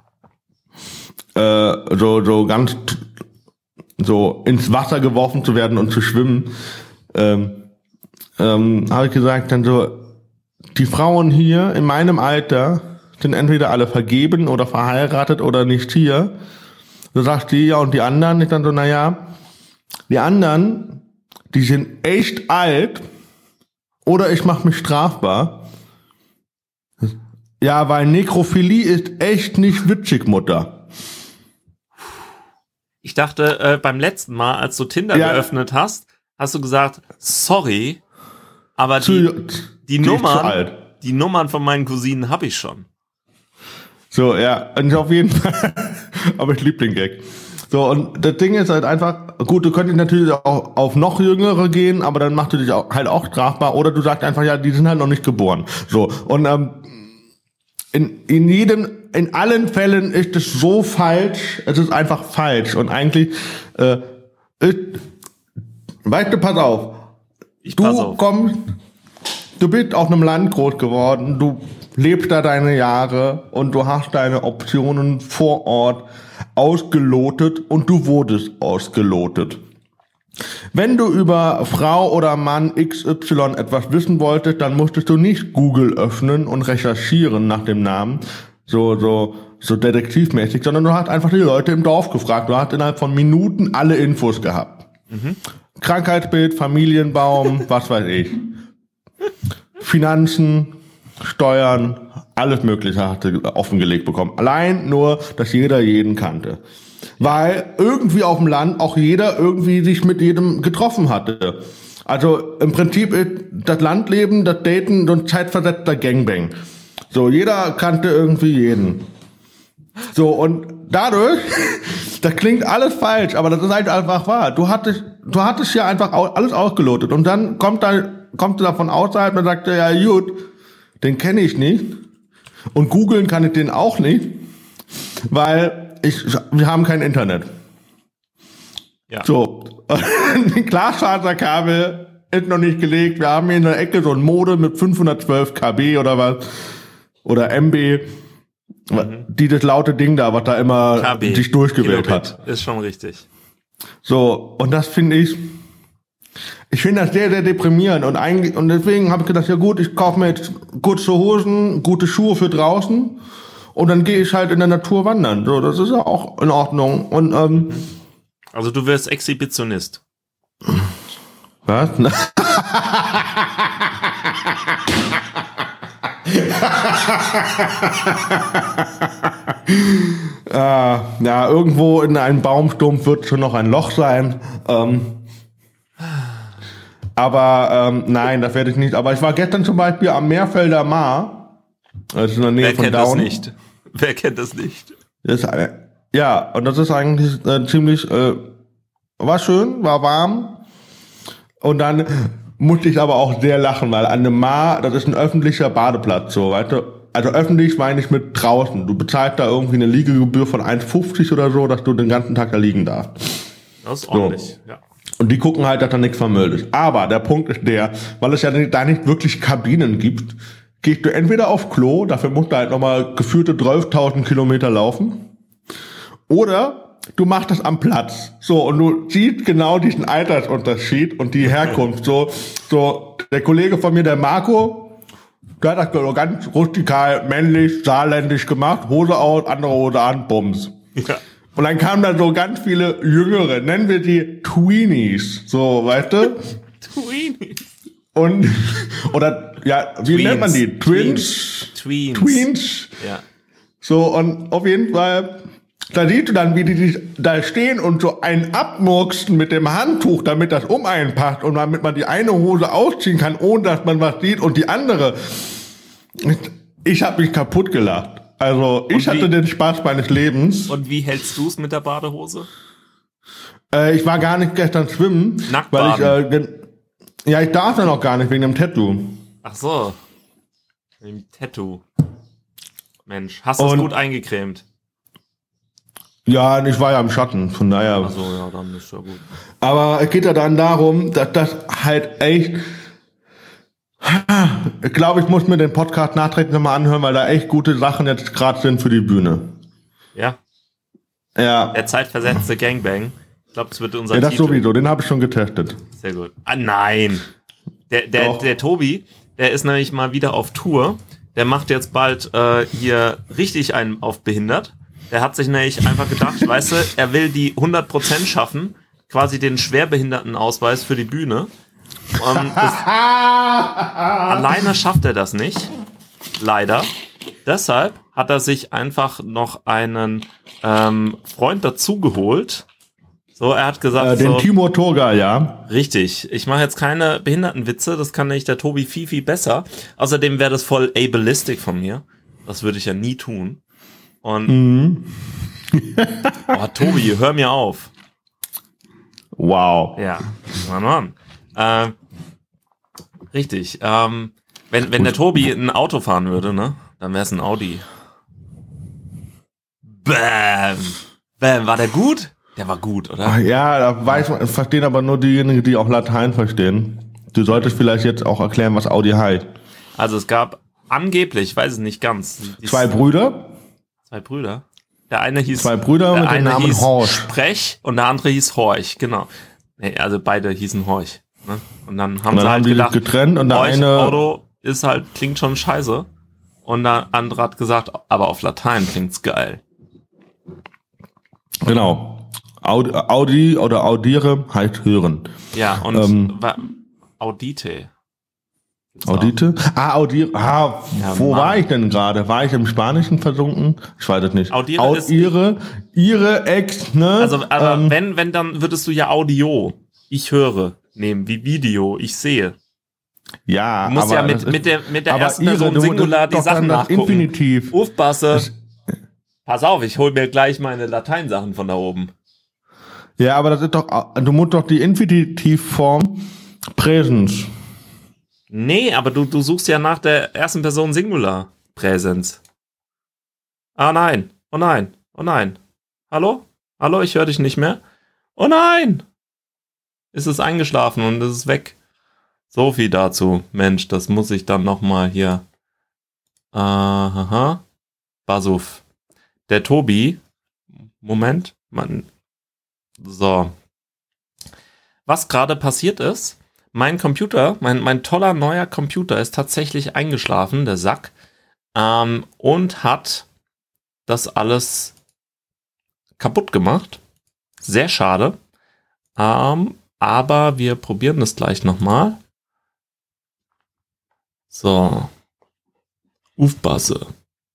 So ganz so ins Wasser geworfen zu werden und zu schwimmen, habe ich gesagt, dann so, die Frauen hier in meinem Alter sind entweder alle vergeben oder verheiratet oder nicht hier. So sagt die, ja, und die anderen, ich dann so, die anderen, die sind echt alt oder ich mache mich strafbar. Ja, weil Nekrophilie ist echt nicht witzig, Mutter. Ich dachte, beim letzten Mal, als du Tinder geöffnet hast, hast du gesagt, sorry, aber die Nummern von meinen Cousinen habe ich schon. So, ja, und auf jeden Fall, aber ich liebe den Gag. So, und das Ding ist halt einfach, gut, du könntest natürlich auch auf noch Jüngere gehen, aber dann machst du dich halt auch strafbar, oder du sagst einfach, ja, die sind halt noch nicht geboren. So, und in allen Fällen ist es so falsch, es ist einfach falsch. Und eigentlich, weißt du, pass auf. Du bist auf einem Land groß geworden, du lebst da deine Jahre und du hast deine Optionen vor Ort ausgelotet und du wurdest ausgelotet. Wenn du über Frau oder Mann XY etwas wissen wolltest, dann musstest du nicht Google öffnen und recherchieren nach dem Namen. So so detektivmäßig, sondern du hast einfach die Leute im Dorf gefragt. Du hast innerhalb von Minuten alle Infos gehabt. Krankheitsbild, Familienbaum, was weiß ich. Finanzen, Steuern, alles Mögliche hast du offengelegt bekommen. Allein nur, dass jeder jeden kannte. Weil irgendwie auf dem Land auch jeder irgendwie sich mit jedem getroffen hatte. Also im Prinzip ist das Landleben, das Daten, so ein zeitversetzter Gangbang. So, jeder kannte irgendwie jeden. So, und dadurch, das klingt alles falsch, aber das ist halt einfach wahr. Du hattest ja einfach alles ausgelotet und dann kommt du da von außerhalb und sagt, ja gut, den kenne ich nicht und googeln kann ich den auch nicht, weil wir haben kein Internet. Ja. So, ein Glasfaserkabel ist noch nicht gelegt, wir haben hier in der Ecke so ein Modem mit 512 KB oder was, oder MB, die das laute Ding da, was da immer KB, sich durchgewählt Kilobit, hat. ist schon richtig. So, und das finde ich finde das sehr, sehr deprimierend und deswegen habe ich gedacht, ja gut, ich kaufe mir jetzt kurze Hosen, gute Schuhe für draußen und dann gehe ich halt in der Natur wandern. So, das ist ja auch in Ordnung. Und also du wirst Exhibitionist. was? Ja, irgendwo in einem Baumstumpf wird schon noch ein Loch sein. Aber nein, das werde ich nicht. Aber ich war gestern zum Beispiel am Meerfelder Maar. Das ist in der Nähe Wer von kennt Daun. das nicht? Wer kennt das nicht? Das ist ja, und das ist eigentlich ziemlich, war schön, war warm. Und dann musste ich aber auch sehr lachen, weil an dem Maar, das ist ein öffentlicher Badeplatz, so, weißt du. Also öffentlich meine ich mit draußen. Du bezahlst da irgendwie eine Liegegebühr von 1,50 oder so, dass du den ganzen Tag da liegen darfst. Das ist ordentlich, ja. Und die gucken halt, dass da nichts vermüllt ist. Aber der Punkt ist der, weil es ja da nicht wirklich Kabinen gibt, gehst du entweder auf Klo, dafür musst du halt nochmal geführte 12.000 Kilometer laufen, oder du machst das am Platz. So, und du siehst genau diesen Altersunterschied und die Herkunft. So, der Kollege von mir, der Marco, der hat das ganz rustikal, männlich, saarländisch gemacht, Hose aus, andere Hose an, Bums. Ja. Und dann kamen da so ganz viele Jüngere, nennen wir die Tweenies, so, weißt du? Tweenies. Und, oder, ja, wie Tweens. nennt man die? Tweens. Ja. So, und auf jeden Fall, da siehst du dann, wie die da stehen und so einen abmurksen mit dem Handtuch, damit das um einen passt und damit man die eine Hose ausziehen kann, ohne dass man was sieht und die andere. Ich habe mich kaputt gelacht. Also, ich hatte den Spaß meines Lebens. Und wie hältst du es mit der Badehose? Ich war gar nicht gestern schwimmen. Nackt weil baden. ich darf ja noch gar nicht wegen dem Tattoo. Ach so. Im Tattoo. Mensch, hast du es gut eingecremt? Ja, ich war ja im Schatten, von daher. Ach so, ja, dann ist ja gut. Aber es geht ja dann darum, dass das halt echt. Ich glaube, ich muss mir den Podcast nachträglich nochmal anhören, weil da echt gute Sachen jetzt gerade sind für die Bühne. Ja. Ja. Der zeitversetzte Gangbang. Ich glaube, das wird unser Ja, das Titel. sowieso, den habe ich schon getestet. Sehr gut. Ah, nein. Der Tobi, der ist nämlich mal wieder auf Tour. Der macht jetzt bald hier richtig einen auf behindert. Der hat sich nämlich einfach gedacht, weißt du, er will die 100% schaffen, quasi den Schwerbehindertenausweis für die Bühne. Alleine schafft er das nicht. Leider. Deshalb hat er sich einfach noch einen Freund dazugeholt. So, er hat gesagt, den so, Timo Turga, ja. richtig, ich mache jetzt keine Behindertenwitze, das kann nämlich der Tobi viel besser. Außerdem wäre das voll ableistic von mir. Das würde ich ja nie tun. Und oh, Tobi, hör mir auf. Wow. Ja, Mann. Richtig. Wenn der Tobi ein Auto fahren würde, ne, dann wäre es ein Audi. Bam. Bam. War der gut? Der war gut, oder? Ja, da verstehen aber nur diejenigen, die auch Latein verstehen. Du solltest vielleicht jetzt auch erklären, was Audi heißt. Also es gab angeblich, ich weiß es nicht ganz. Zwei Brüder. Zwei Brüder. Der eine hieß Zwei Brüder mit dem Namen Horch. Sprech und der andere hieß Horch, genau. Nee, also beide hießen Horch. Ne? Und dann haben Und dann sie halt haben die gedacht, getrennt und der Horch eine Auto ist halt, klingt schon scheiße. Und der andere hat gesagt, aber auf Latein klingt's geil. Genau. Audi oder audiere heißt hören. Ja, und Audite. Audite? Audiere. Ja, Wo Mann. war ich denn gerade? War ich im Spanischen versunken? Ich weiß es nicht. Audiere ist ihre Ex, ne? Also, aber wenn, dann würdest du ja Audio, ich höre, nehmen, wie Video, ich sehe. Ja, Du musst aber ja mit der aber ersten ihre, Person du- Singular die doch Sachen dann das nachgucken. Infinitiv. Aufpasse. Pass auf, ich hol mir gleich meine Lateinsachen von da oben. Ja, aber das ist doch, du musst doch die Infinitivform Präsens. Nee, aber du suchst ja nach der ersten Person Singular Präsens. Ah nein, oh nein, oh nein. Hallo? Hallo, ich höre dich nicht mehr. Oh nein! Ist es eingeschlafen und es ist weg. So viel dazu. Mensch, das muss ich dann nochmal hier. Basuf. Der Tobi. Moment. So. Was gerade passiert ist, mein Computer, mein toller neuer Computer ist tatsächlich eingeschlafen, der Sack, und hat das alles kaputt gemacht. Sehr schade. Aber wir probieren das gleich nochmal. So. Aufpasse.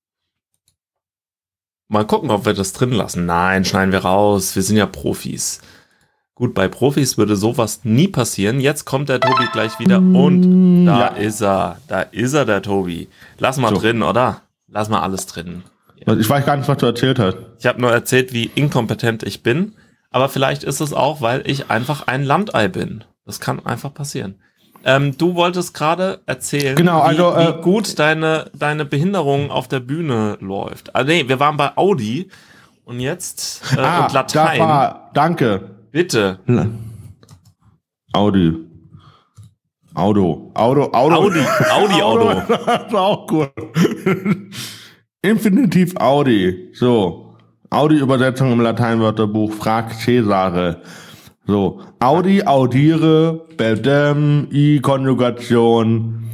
Mal gucken, ob wir das drin lassen. Nein, schneiden wir raus. Wir sind ja Profis. Gut, bei Profis würde sowas nie passieren. Jetzt kommt der Tobi gleich wieder und da ist er. Da ist er, der Tobi. Lass mal drin, oder? Lass mal alles drin. Ich weiß gar nicht, was du erzählt hast. Ich habe nur erzählt, wie inkompetent ich bin. Aber vielleicht ist es auch, weil ich einfach ein Landei bin. Das kann einfach passieren. Du wolltest gerade erzählen, Genau, also, wie gut deine Behinderung auf der Bühne läuft. Also nee, wir waren bei Audi und jetzt und Latein. Da war, danke. Bitte. Audi. Auto. Audi. Das ist auch gut. Infinitiv Audi. So. Audi-Übersetzung im Lateinwörterbuch. Frag Cäsare. So. Audi, audiere, bedem, I-Konjugation.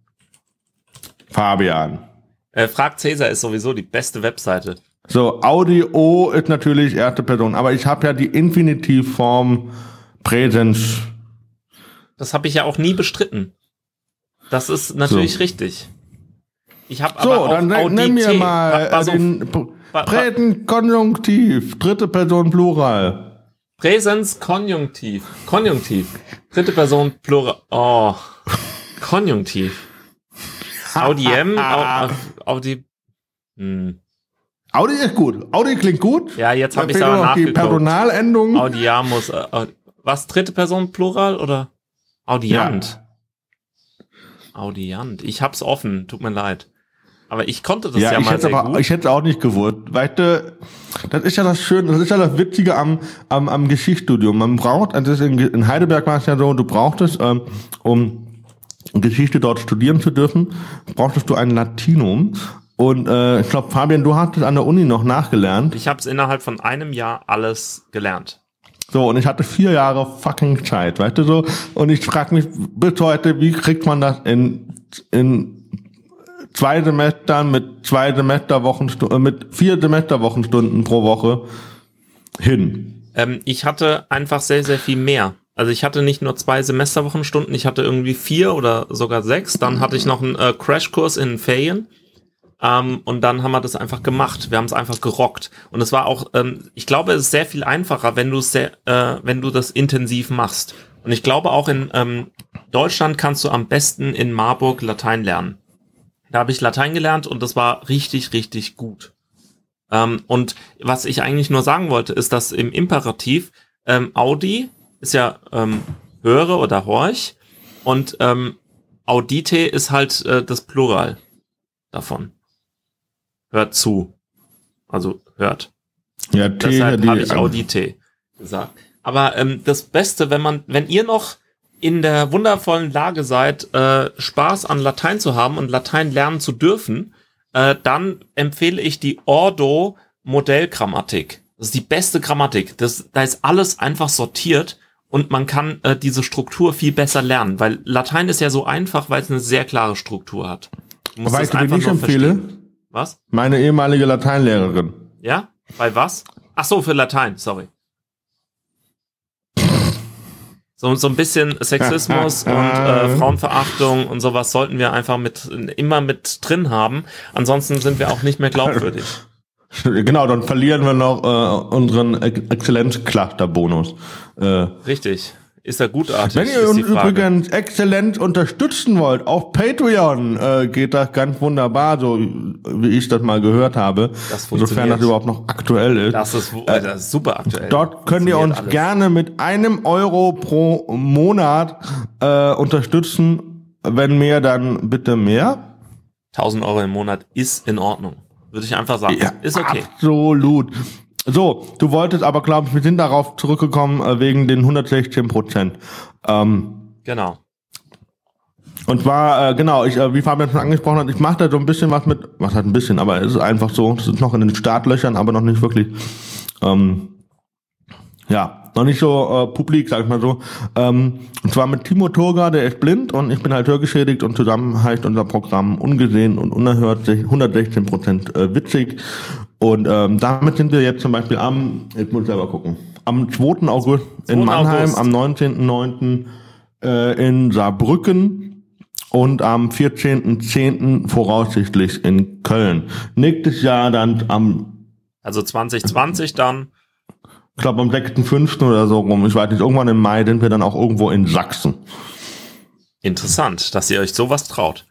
Fabian. Frag Cäsar ist sowieso die beste Webseite. So, Audio ist natürlich erste Person, aber ich habe ja die Infinitivform Präsens. Das habe ich ja auch nie bestritten. Das ist natürlich richtig. Ich habe So, aber auch dann nimm mir mal den Präsenskonjunktiv, dritte Person Plural. Präsens Konjunktiv. Dritte Person Plural. Oh. Konjunktiv. Audiem. Audi. Audi ist gut. Audi klingt gut. Ja, jetzt habe ich Da aber fehlt noch die nachgeguckt. Personalendung. Audiamus. Was? Dritte Person Plural oder? Audiant. Ja. Audiant. Ich hab's offen. Tut mir leid. Aber ich konnte das Ja, ja mal sehr gut. ich hätte es auch nicht gewusst. Weißt du, das ist ja das Schöne, das ist ja das Witzige am Geschichtsstudium. Man braucht, also in Heidelberg war es ja so, du brauchtest, um Geschichte dort studieren zu dürfen, brauchtest du ein Latinum. Und ich glaube, Fabian, du hattest an der Uni noch nachgelernt. Ich habe es innerhalb von einem Jahr alles gelernt. So, und ich hatte 4 Jahre fucking Zeit, weißt du so? Und ich frage mich bis heute, wie kriegt man das in 2 Semestern mit 4 Semesterwochenstunden pro Woche hin? Ich hatte einfach sehr, sehr viel mehr. Also ich hatte nicht nur 2 Semesterwochenstunden, ich hatte irgendwie 4 oder sogar 6. Dann hatte ich noch einen Crashkurs in Ferien. Und dann haben wir das einfach gemacht. Wir haben es einfach gerockt. Und es war auch, ich glaube, es ist sehr viel einfacher, wenn du das intensiv machst. Und ich glaube auch in Deutschland kannst du am besten in Marburg Latein lernen. Da habe ich Latein gelernt und das war richtig, richtig gut. Und was ich eigentlich nur sagen wollte, ist, dass im Imperativ Audi ist ja höre oder horch und audite ist halt das Plural davon. Hört zu. Also hört. Ja, Deshalb habe ich audite gesagt. Aber das Beste, wenn ihr noch in der wundervollen Lage seid, Spaß an Latein zu haben und Latein lernen zu dürfen, dann empfehle ich die Ordo Modellgrammatik. Das ist die beste Grammatik. Da ist alles einfach sortiert und man kann diese Struktur viel besser lernen, weil Latein ist ja so einfach, weil es eine sehr klare Struktur hat. Du musst Weißt das du, wen einfach ich nur empfehle? verstehen. Was? Meine ehemalige Lateinlehrerin. Ja? Bei was? Ach so, für Latein, sorry. So ein bisschen Sexismus und Frauenverachtung und sowas sollten wir einfach immer mit drin haben. Ansonsten sind wir auch nicht mehr glaubwürdig. Genau, dann verlieren wir noch unseren Exzellenzcluster-Bonus. Richtig. Ist er gutartig? Wenn ihr uns übrigens exzellent unterstützen wollt, auf Patreon geht das ganz wunderbar, so wie ich das mal gehört habe. Das funktioniert. Sofern das überhaupt noch aktuell ist. Das ist super aktuell. Dort könnt ihr uns gerne mit €1 pro Monat unterstützen. Wenn mehr, dann bitte mehr. 1.000 € im Monat ist in Ordnung. Würde ich einfach sagen. Ja, ist okay. Absolut. So, du wolltest aber, glaube ich, wir sind darauf zurückgekommen wegen den 116%. Genau. Und zwar, wie Fabian schon angesprochen hat, ich mache da so ein bisschen was mit, was halt ein bisschen, aber es ist einfach so, es ist noch in den Startlöchern, aber noch nicht wirklich, noch nicht so publik, sag ich mal so. Und zwar mit Timo Turga, der ist blind und ich bin halt hörgeschädigt und zusammen heißt unser Programm Ungesehen und Unerhört 116% witzig. Und damit sind wir jetzt zum Beispiel jetzt muss ich selber gucken, am 2. August in Mannheim, am 19.09. In Saarbrücken und am 14.10. voraussichtlich in Köln. Nächstes Jahr dann also 2020 dann. Ich glaube am 6.5. oder so rum, ich weiß nicht, irgendwann im Mai sind wir dann auch irgendwo in Sachsen. Interessant, dass ihr euch sowas traut.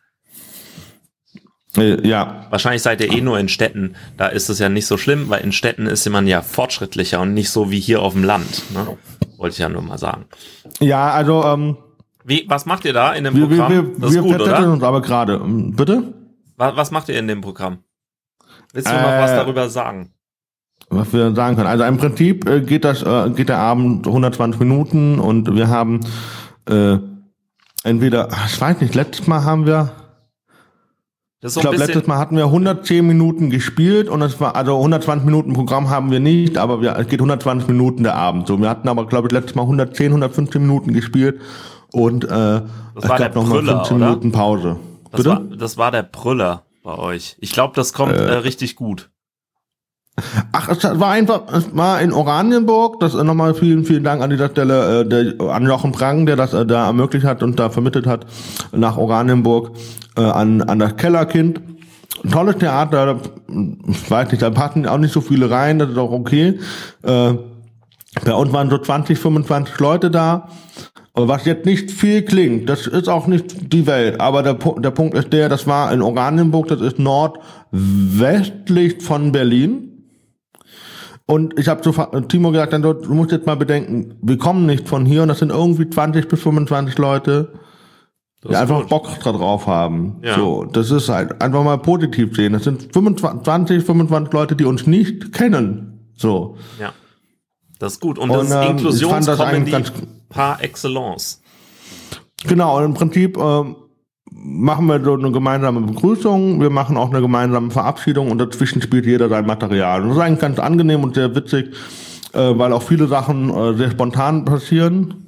Ja. Wahrscheinlich seid ihr nur in Städten, da ist es ja nicht so schlimm, weil in Städten ist man ja fortschrittlicher und nicht so wie hier auf dem Land, ne? Wollte ich ja nur mal sagen. Ja, also was macht ihr da in dem Programm? Das ist gut, oder? Uns aber gerade. Bitte? Was macht ihr in dem Programm? Willst du noch was darüber sagen? Was wir sagen können. Also im Prinzip geht der Abend 120 Minuten und wir haben entweder, ich weiß nicht, letztes Mal haben wir, ich glaube, letztes Mal hatten wir 110 Minuten gespielt und es war, also 120 Minuten Programm haben wir nicht, aber es geht 120 Minuten der Abend. So, wir hatten aber, glaube ich, letztes Mal 110, 115 Minuten gespielt und es gab noch mal 15 Minuten Pause. Das war der Brüller bei euch. Ich glaube, das kommt richtig gut. Ach, es war in Oranienburg, das nochmal vielen, vielen Dank an dieser Stelle an Jochen Prang, der das da ermöglicht hat und da vermittelt hat nach Oranienburg an das Kellerkind. Tolles Theater, ich weiß nicht, da passen auch nicht so viele rein, das ist auch okay. Bei uns waren so 20, 25 Leute da, was jetzt nicht viel klingt, das ist auch nicht die Welt, aber der Punkt ist das war in Oranienburg, das ist nordwestlich von Berlin. Und ich habe zu Timo gesagt, du musst jetzt mal bedenken, wir kommen nicht von hier und das sind irgendwie 20 bis 25 Leute, die einfach Bock drauf haben. Ja. So, das ist halt einfach mal positiv sehen. Das sind 25 Leute, die uns nicht kennen. So. Ja. Das ist gut. Und das ist Inklusionscomedy par excellence. Genau, und im Prinzip machen wir so eine gemeinsame Begrüßung, wir machen auch eine gemeinsame Verabschiedung und dazwischen spielt jeder sein Material. Und das ist eigentlich ganz angenehm und sehr witzig, weil auch viele Sachen sehr spontan passieren.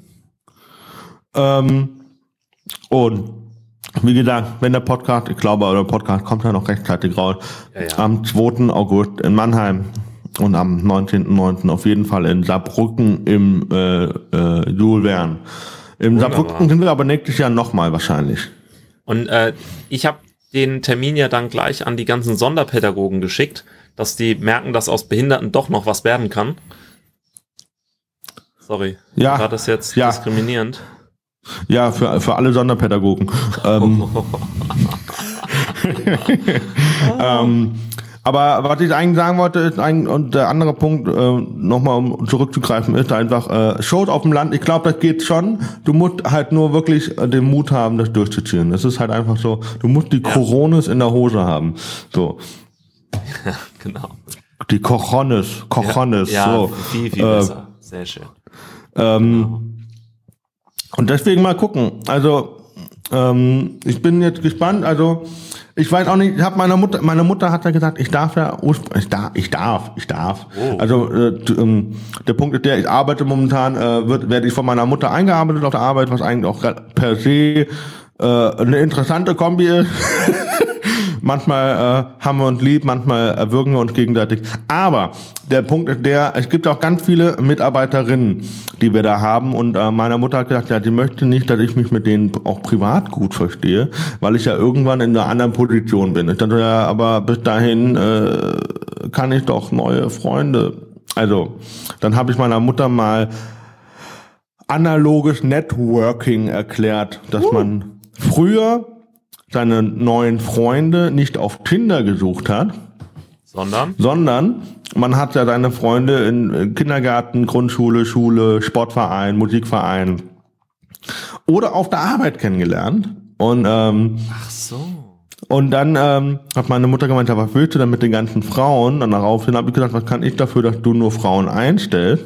Und wie gesagt, wenn der Podcast kommt ja noch rechtzeitig raus, am 2. August in Mannheim und am 19.09. auf jeden Fall in Saarbrücken im Jules Verne. In Saarbrücken sind wir aber nächstes Jahr nochmal wahrscheinlich. Und ich habe den Termin ja dann gleich an die ganzen Sonderpädagogen geschickt, dass die merken, dass aus Behinderten doch noch was werden kann. Sorry, war das jetzt diskriminierend? Ja, für alle Sonderpädagogen. Aber was ich eigentlich sagen wollte, ist und der andere Punkt, nochmal um zurückzugreifen, ist einfach, Shows auf dem Land, ich glaube, das geht schon. Du musst halt nur wirklich den Mut haben, das durchzuziehen. Das ist halt einfach so, du musst die Corones in der Hose haben. So. Ja, genau. Die Cojones, ja, so. Viel besser. Sehr schön. Und deswegen mal gucken. Also, ich bin jetzt gespannt, also, ich weiß auch nicht, meine Mutter hat ja gesagt, ich darf. Oh. Also der Punkt ist ich arbeite momentan, werde ich von meiner Mutter eingearbeitet auf der Arbeit, was eigentlich auch per se eine interessante Kombi ist. manchmal haben wir uns lieb, manchmal erwürgen wir uns gegenseitig. Aber der Punkt ist es gibt auch ganz viele Mitarbeiterinnen, die wir da haben. Und meine Mutter hat gesagt, ja, die möchte nicht, dass ich mich mit denen auch privat gut verstehe, weil ich ja irgendwann in einer anderen Position bin. Ich dachte, ja, aber bis dahin kann ich doch neue Freunde. Also, dann habe ich meiner Mutter mal analoges Networking erklärt, dass man früher seine neuen Freunde nicht auf Tinder gesucht hat, sondern man hat ja seine Freunde in Kindergarten, Grundschule, Schule, Sportverein, Musikverein oder auf der Arbeit kennengelernt. Und Ach so. Und dann hat meine Mutter gemeint, ja, was willst du denn mit den ganzen Frauen? Und daraufhin habe ich gesagt, was kann ich dafür, dass du nur Frauen einstellst?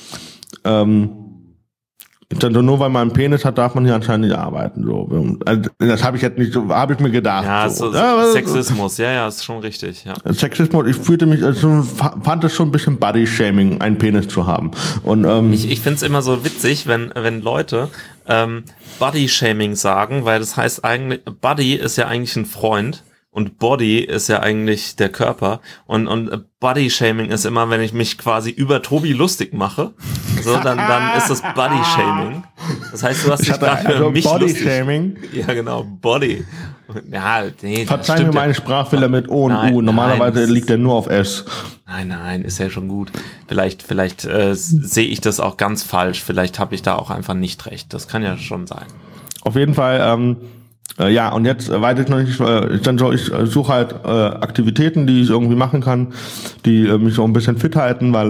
Nur weil man einen Penis hat, darf man hier anscheinend nicht arbeiten. So. Also, das habe ich jetzt nicht so, habe ich mir gedacht. Ja, so. Sexismus, ja, ist schon richtig. Ja. Sexismus, ich fühlte mich, fand es schon ein bisschen Body-Shaming, einen Penis zu haben. Und ich finde es immer so witzig, wenn Leute Body-Shaming sagen, weil das heißt eigentlich, Buddy ist ja eigentlich ein Freund. Und Body ist ja eigentlich der Körper. Und Body-Shaming ist immer, wenn ich mich quasi über Tobi lustig mache. So, dann ist das Body-Shaming. Das heißt, du hast dich gerade über mich Body-Shaming? Ja, genau, Body. Ja, nee, verzeih mir meine Sprachfehler mit O und U. Normalerweise liegt der nur auf S. Nein, ist ja schon gut. Vielleicht sehe ich das auch ganz falsch. Vielleicht habe ich da auch einfach nicht recht. Das kann ja schon sein. Auf jeden Fall, ja, und jetzt weiß ich noch nicht, ich suche halt Aktivitäten, die ich irgendwie machen kann, die mich so ein bisschen fit halten, weil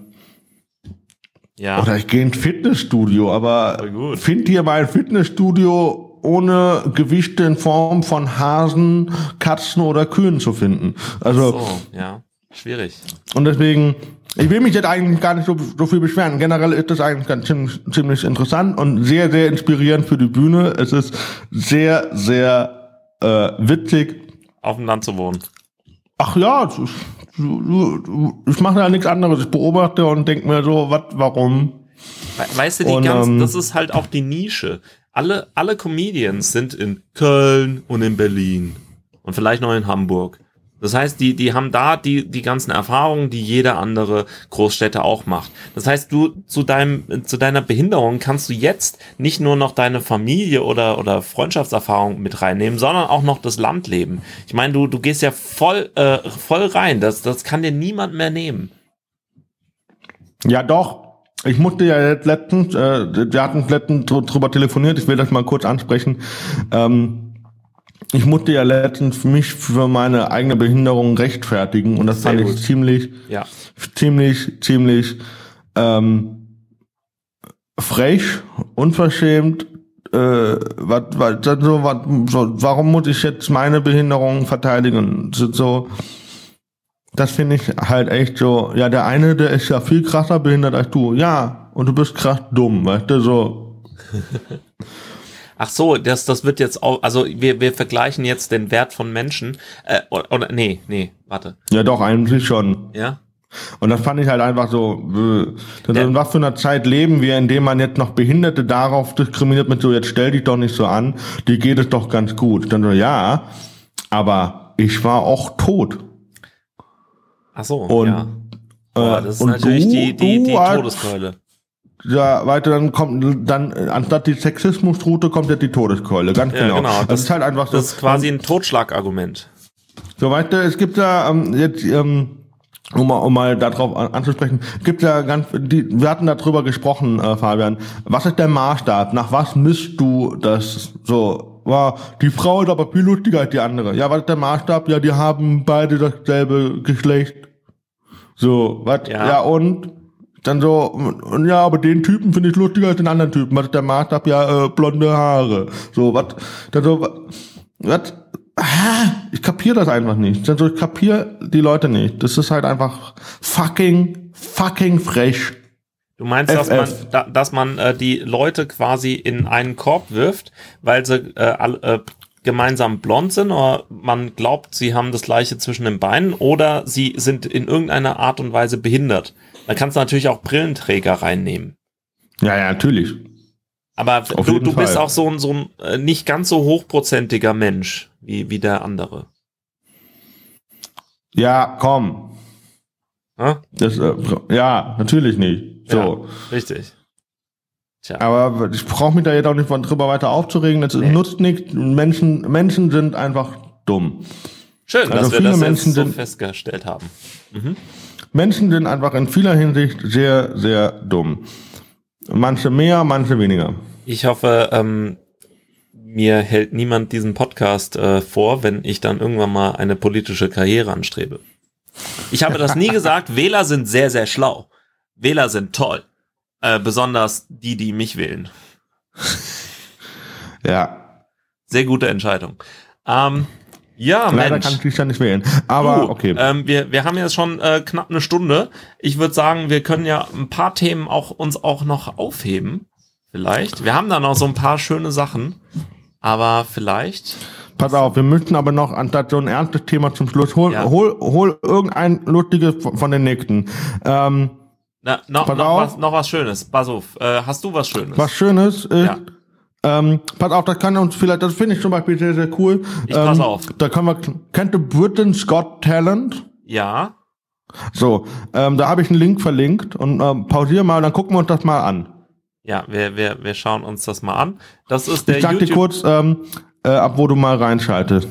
ja. Oder ich gehe ins Fitnessstudio, aber find hier mal ein Fitnessstudio ohne Gewichte in Form von Hasen, Katzen oder Kühen zu finden. Also so, ja, schwierig. Und deswegen, ich will mich jetzt eigentlich gar nicht so viel beschweren. Generell ist das eigentlich ganz ziemlich interessant und sehr, sehr inspirierend für die Bühne. Es ist sehr, sehr witzig. Auf dem Land zu wohnen. Ach ja, ich mache ja nichts anderes. Ich beobachte und denke mir so, warum? Weißt du, das ist halt auch die Nische. Alle Comedians sind in Köln und in Berlin und vielleicht noch in Hamburg. Das heißt, die haben da die ganzen Erfahrungen, die jeder andere Großstädter auch macht. Das heißt, du zu deiner Behinderung kannst du jetzt nicht nur noch deine Familie oder Freundschaftserfahrung mit reinnehmen, sondern auch noch das Landleben. Ich meine, du gehst ja voll rein. Das kann dir niemand mehr nehmen. Ja, doch. Ich musste ja jetzt letztens, wir hatten letztens drüber telefoniert, ich will das mal kurz ansprechen. Ich musste ja letztens mich für meine eigene Behinderung rechtfertigen und das fand ich ziemlich frech, unverschämt. Warum muss ich jetzt meine Behinderung verteidigen? So, das finde ich halt echt so. Ja, der eine, der ist ja viel krasser behindert als du. Ja, und du bist krass dumm, weißt du, so. Ach so, das wird jetzt auch, also wir vergleichen jetzt den Wert von Menschen, nee, warte. Ja doch, eigentlich schon. Ja? Und das fand ich halt einfach so, in was für einer Zeit leben wir, in dem man jetzt noch Behinderte darauf diskriminiert mit so, jetzt stell dich doch nicht so an, dir geht es doch ganz gut. Dann so, ja, aber ich war auch tot. Ach so, und, ja. Das ist natürlich die Todeskeule. Ja, weiter, dann kommt, anstatt die Sexismusroute kommt jetzt die Todeskeule, ganz genau. Ja, genau. Das ist halt einfach so. Das ist quasi ein Totschlagargument. So, weißt du, es gibt ja jetzt, um mal darauf anzusprechen, gibt ja wir hatten darüber gesprochen, Fabian, was ist der Maßstab? Nach was misst du das so? Die Frau ist aber viel lustiger als die andere. Ja, was ist der Maßstab? Ja, die haben beide dasselbe Geschlecht. So, was? Ja, und? Dann so, und ja, aber den Typen finde ich lustiger als den anderen Typen. Was ist der Maßstab? Ja, blonde Haare. So, was? Dann so, was? Ich kapiere das einfach nicht. Dann so, ich kapiere die Leute nicht. Das ist halt einfach fucking frech. Du meinst, dass man die Leute quasi in einen Korb wirft, weil sie gemeinsam blond sind, oder man glaubt, sie haben das Gleiche zwischen den Beinen, oder sie sind in irgendeiner Art und Weise behindert. Da kannst du natürlich auch Brillenträger reinnehmen. Ja, natürlich. Aber du bist auch so ein nicht ganz so hochprozentiger Mensch wie der andere. Ja, komm. Ja? Ja, natürlich nicht. So. Ja, richtig. Tja. Aber ich brauche mich da jetzt auch nicht drüber weiter aufzuregen. Das nutzt nichts. Menschen sind einfach dumm. Schön, Also dass wir viele das Menschen jetzt so sind- festgestellt haben. Menschen sind einfach in vieler Hinsicht sehr, sehr dumm. Manche mehr, manche weniger. Ich hoffe, mir hält niemand diesen Podcast vor, wenn ich dann irgendwann mal eine politische Karriere anstrebe. Ich habe das nie gesagt. Wähler sind sehr, sehr schlau. Wähler sind toll. Besonders die mich wählen. Ja. Sehr gute Entscheidung. Ja, Leider Mensch. kann ich dich ja nicht wählen. Aber okay. Wir haben jetzt schon knapp eine Stunde. Ich würde sagen, wir können ja ein paar Themen uns auch noch aufheben. Vielleicht. Wir haben da noch so ein paar schöne Sachen. Aber vielleicht. Pass auf, wir müssten aber noch, anstatt so ein ernstes Thema zum Schluss, hol irgendein lustiges von den nächsten. Noch was Schönes. Pass auf. Hast du was Schönes? Was Schönes ist, Ja. pass auf, das kann uns vielleicht, das finde ich zum Beispiel sehr, sehr cool. Ich pass auf. Da können wir, kennt ihr Britain's Got Talent? Ja. So, da habe ich einen Link verlinkt und pausier mal, dann gucken wir uns das mal an. Ja, wir schauen uns das mal an. Das ist der Ich sag dir kurz, ab wo du mal reinschaltest.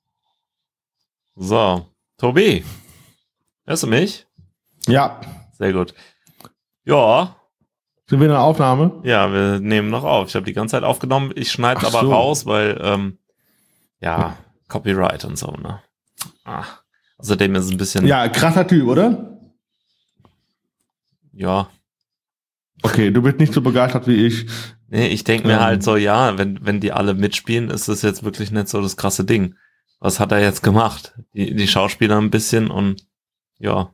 So, Tobi. Hörst du mich? Ja, Sehr gut. Ja, sind wir in der Aufnahme? ja, wir nehmen noch auf. Ich habe die ganze Zeit aufgenommen. Ich schneide Ach aber so. raus, weil, Copyright und so, ne? Außerdem ist es ein bisschen, Ja, krasser Typ, oder? ja. Okay, du bist nicht so begeistert wie ich. Nee, ich denke mir halt so, ja, wenn die alle mitspielen, ist das jetzt wirklich nicht so das krasse Ding. Was hat er jetzt gemacht? Die Schauspieler ein bisschen und, ja.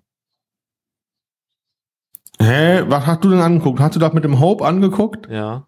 Hä, was hast du denn angeguckt? Hast du das mit dem Hope angeguckt? Ja.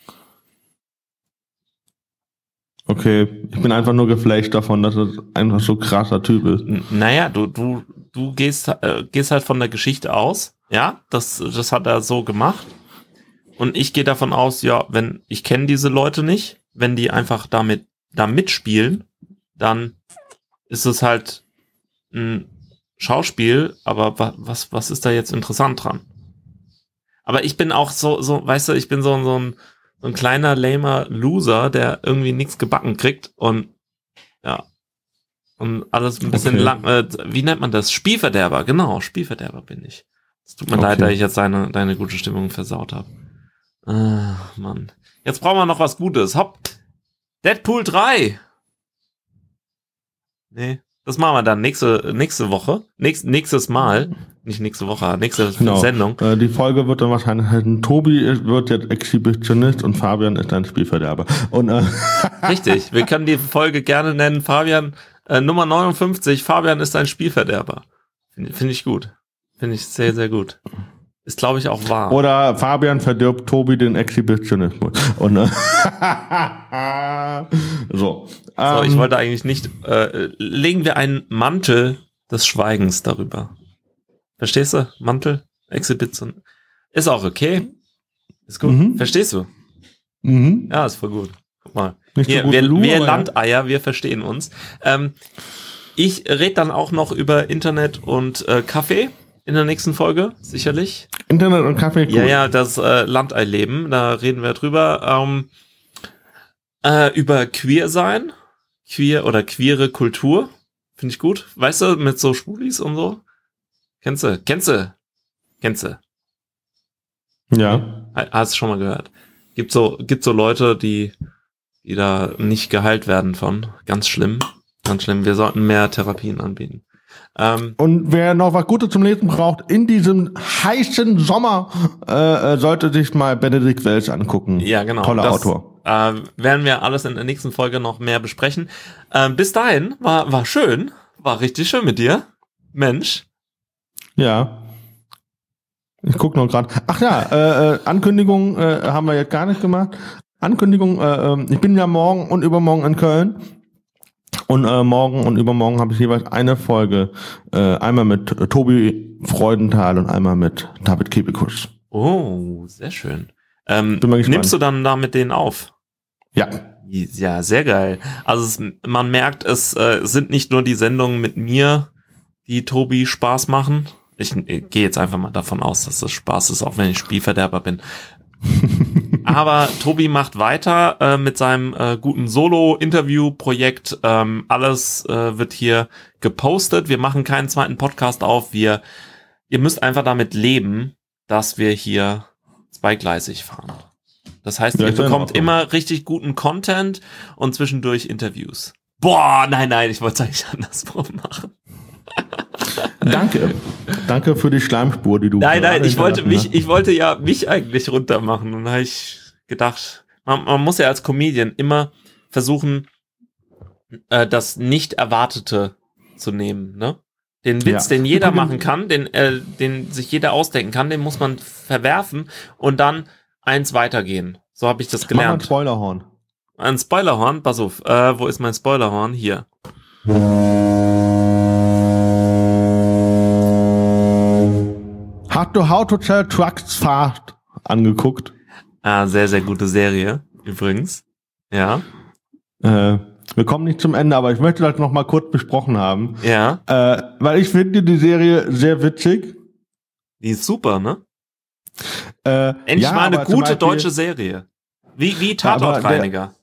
Okay, ich bin einfach nur geflasht davon, dass es einfach so krasser Typ ist. Naja, du gehst halt von der Geschichte aus, ja, das hat er so gemacht. Und ich gehe davon aus, ja, ich kenne diese Leute nicht, wenn die einfach da mitspielen, dann ist es halt ein Schauspiel, aber was ist da jetzt interessant dran? Aber ich bin auch so, weißt du, ich bin so ein kleiner, lamer Loser, der irgendwie nichts gebacken kriegt und ja. Und alles ein bisschen Okay. wie nennt man das? Spielverderber, genau, Spielverderber bin ich. Es tut mir Okay. leid, dass ich jetzt deine gute Stimmung versaut habe. Mann. Jetzt brauchen wir noch was Gutes. Hopp. Deadpool 3. Nee, das machen wir dann nächste Woche. Nächstes Mal. Nicht nächste Woche, nächste Genau. Sendung. Die Folge wird dann wahrscheinlich heißen, Tobi wird jetzt Exhibitionist und Fabian ist ein Spielverderber. Und Richtig, wir können die Folge gerne nennen, Fabian, Nummer 59, Fabian ist ein Spielverderber. Finde ich gut. Finde ich sehr, sehr gut. Ist, glaube ich, auch wahr. oder Fabian verdirbt Tobi den Exhibitionismus. Und so. So, ich wollte eigentlich nicht, legen wir einen Mantel des Schweigens darüber. Verstehst du? Mantel, Exhibition. Ist auch okay. Ist gut. Mhm. Verstehst du? Mhm. Ja, ist voll gut. Guck mal. Nicht so Hier, gut wir wie du, aber ja. Landeier, wir verstehen uns. Ich rede dann auch noch über Internet und Kaffee in der nächsten Folge, sicherlich. Internet und Kaffee, cool. Ja, das Landei-Leben, da reden wir drüber. Über Queer sein, queer oder queere Kultur, finde ich gut. Weißt du, mit so Schwulis und so. Kennst du? Ja. Hast du schon mal gehört. Gibt so Leute, die da nicht geheilt werden von. Ganz schlimm. Ganz schlimm. Wir sollten mehr Therapien anbieten. Und wer noch was Gutes zum Lesen braucht, in diesem heißen Sommer, sollte sich mal Benedikt Wells angucken. Ja, genau. Toller Das, Autor. Werden wir alles in der nächsten Folge noch mehr besprechen. Bis dahin, war schön. War richtig schön mit dir. Mensch. Ja. Ich gucke noch gerade. Ach ja, Ankündigung haben wir jetzt gar nicht gemacht. Ankündigung, ich bin ja morgen und übermorgen in Köln. Und morgen und übermorgen habe ich jeweils eine Folge. Einmal mit Tobi Freudenthal und einmal mit David Kebekus. Oh, sehr schön. Bin mal gespannt. Nimmst du dann da mit denen auf? Ja. Ja, sehr geil. Also man merkt, es sind nicht nur die Sendungen mit mir, die Tobi Spaß machen. Ich gehe jetzt einfach mal davon aus, dass das Spaß ist, auch wenn ich Spielverderber bin. Aber Tobi macht weiter mit seinem guten Solo-Interview-Projekt. Alles wird hier gepostet. Wir machen keinen zweiten Podcast auf. Ihr müsst einfach damit leben, dass wir hier zweigleisig fahren. Das heißt, ihr bekommt immer richtig guten Content und zwischendurch Interviews. Boah, nein, ich wollte es eigentlich andersrum machen. Danke für die Schleimspur, die du... Nein, ich wollte ja mich eigentlich runter machen. Und da habe ich gedacht, man muss ja als Comedian immer versuchen, das Nicht-Erwartete zu nehmen, ne? Den Witz, den jeder machen kann, den sich jeder ausdenken kann, den muss man verwerfen und dann eins weitergehen. So habe ich das gelernt. Mach mal ein Spoilerhorn. Ein Spoilerhorn? Pass auf, wo ist mein Spoilerhorn? Hier. Hast du How to Sell Trucks Fast angeguckt? Sehr, sehr gute Serie, übrigens. Ja. Wir kommen nicht zum Ende, aber ich möchte das noch mal kurz besprochen haben. Ja. Weil ich finde die Serie sehr witzig. Die ist super, ne? Endlich mal eine gute deutsche Serie. Wie Tatortreiniger.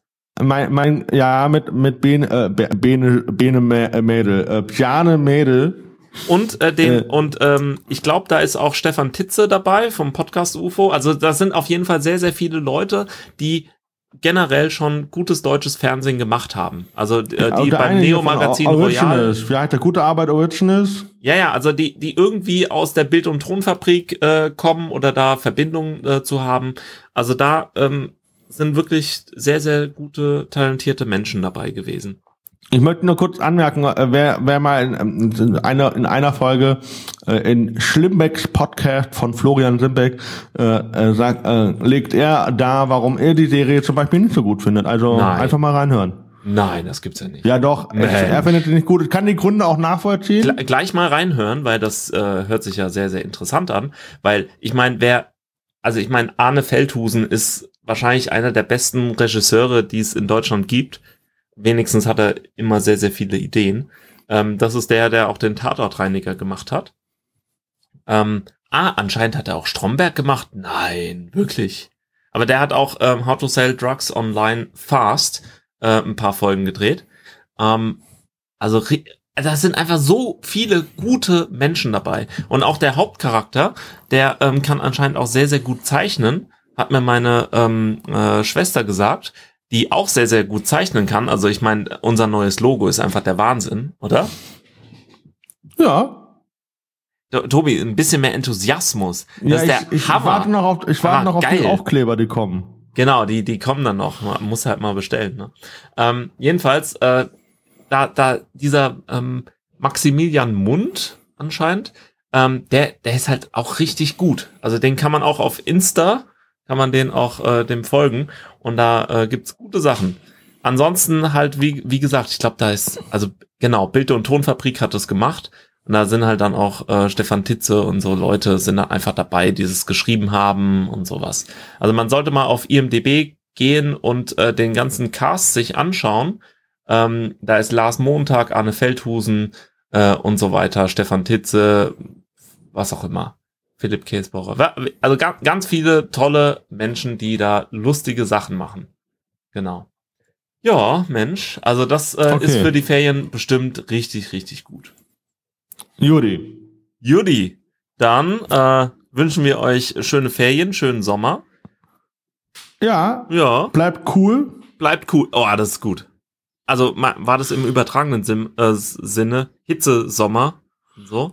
Mit Bene Mädel. Bjarne Mädel. Und ich glaube, da ist auch Stefan Titze dabei vom Podcast UFO. Also das sind auf jeden Fall sehr, sehr viele Leute, die generell schon gutes deutsches Fernsehen gemacht haben. Also die beim Neo-Magazin Royal. Vielleicht eine gute Arbeit Originals. Ja, also die irgendwie aus der Bild- und Tonfabrik kommen oder da Verbindungen zu haben. Also da sind wirklich sehr, sehr gute, talentierte Menschen dabei gewesen. Ich möchte nur kurz anmerken, wer mal in einer Folge in Schlimmbecks Podcast von Florian Simbeck legt er da, warum er die Serie zum Beispiel nicht so gut findet. Also einfach mal reinhören. Nein, das gibt's ja nicht. Ja doch, er findet die nicht gut. Ich kann die Gründe auch nachvollziehen. Gleich mal reinhören, weil das hört sich ja sehr, sehr interessant an. Weil ich meine, Arne Feldhusen ist wahrscheinlich einer der besten Regisseure, die es in Deutschland gibt. Wenigstens hat er immer sehr, sehr viele Ideen. Das ist der auch den Tatortreiniger gemacht hat. Anscheinend hat er auch Stromberg gemacht. Nein, wirklich. Aber der hat auch How to Sell Drugs Online Fast ein paar Folgen gedreht. Also da sind einfach so viele gute Menschen dabei. Und auch der Hauptcharakter, der kann anscheinend auch sehr, sehr gut zeichnen. Hat mir meine Schwester gesagt, die auch sehr, sehr gut zeichnen kann. Also ich meine, unser neues Logo ist einfach der Wahnsinn, oder? Ja. Tobi, ein bisschen mehr Enthusiasmus. Das ist ich warte noch auf die Aufkleber, die kommen. Genau, die kommen dann noch. Man muss halt mal bestellen. Ne? Jedenfalls, dieser Maximilian Mund anscheinend, der ist halt auch richtig gut. Also den kann man auch auf Insta, kann man den auch dem folgen. Und da gibt's gute Sachen. Ansonsten halt, wie gesagt, ich glaube, da ist, also genau, Bild- und Tonfabrik hat das gemacht. Und da sind halt dann auch Stefan Titze und so Leute sind da einfach dabei, die es geschrieben haben und sowas. Also man sollte mal auf IMDb gehen und den ganzen Cast sich anschauen. Da ist Lars Montag, Arne Feldhusen und so weiter, Stefan Titze, was auch immer. Philipp Käsbauer. Also ganz viele tolle Menschen, die da lustige Sachen machen. Genau. Ja, Mensch, also das ist für die Ferien bestimmt richtig, richtig gut. Judy, dann wünschen wir euch schöne Ferien, schönen Sommer. Ja. Bleibt cool. Oh, das ist gut. Also war das im übertragenen Sinne Hitzesommer und so?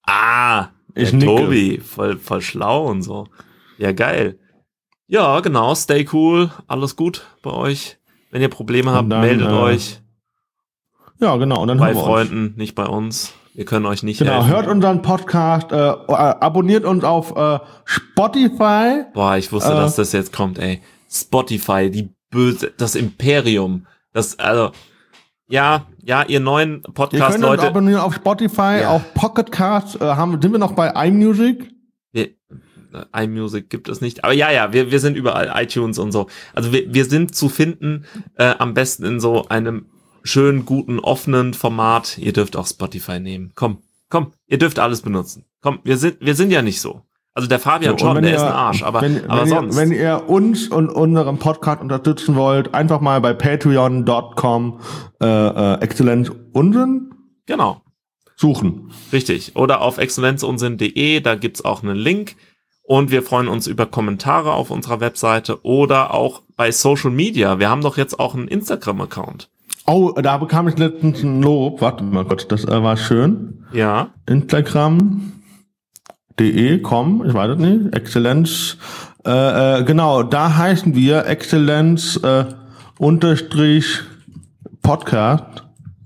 Tobi, voll schlau und so. Ja, geil. Ja, genau, stay cool, alles gut bei euch. Wenn ihr Probleme habt, meldet euch. Ja, genau. Und dann bei Freunden, nicht bei uns. Wir können euch nicht helfen. Hört unseren Podcast, abonniert uns auf Spotify. Boah, ich wusste, dass das jetzt kommt, ey. Spotify, das Imperium. Ja, ihr neuen Podcast-Leute. Ihr könnt uns abonnieren auf Spotify, auf Pocket Cast. Sind wir noch bei iMusic? iMusic gibt es nicht. Aber wir sind überall. iTunes und so. Also wir sind zu finden, am besten in so einem schönen, guten, offenen Format. Ihr dürft auch Spotify nehmen. Komm, Komm, ihr dürft alles benutzen. Komm, wir sind ja nicht so. Also der Fabian So, schon, der ist ein Arsch, aber sonst. Wenn ihr uns und unseren Podcast unterstützen wollt, einfach mal bei patreon.com Exzellenz Unsinn Genau. suchen. Richtig. Oder auf exzellenzunsinn.de, da gibt's auch einen Link. Und wir freuen uns über Kommentare auf unserer Webseite oder auch bei Social Media. Wir haben doch jetzt auch einen Instagram-Account. Oh, da bekam ich letztens ein Lob. Warte mal kurz, das war schön. Ja. Instagram.de, ich weiß es nicht, Exzellenz. Genau, da heißen wir Exzellenz unterstrich Podcast.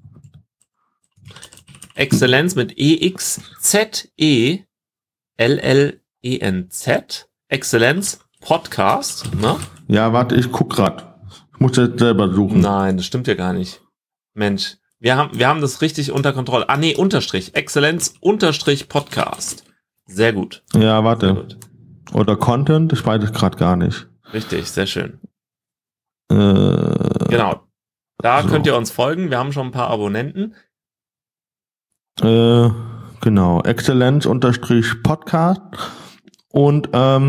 Exzellenz mit EXZELLENZ. Exzellenz Podcast, ne? Ja, warte, ich guck grad. Ich muss jetzt selber suchen. Nein, das stimmt ja gar nicht. Mensch, wir haben das richtig unter Kontrolle. Ah nee, Unterstrich. Exzellenz Unterstrich Podcast. Sehr gut. Ja, Sehr warte. gut. Oder Content, ich weiß es gerade gar nicht. Richtig, sehr schön. Genau. Da So. könnt ihr uns folgen. Wir haben schon ein paar Abonnenten. Genau, Exzellenz unterstrich Podcast. Und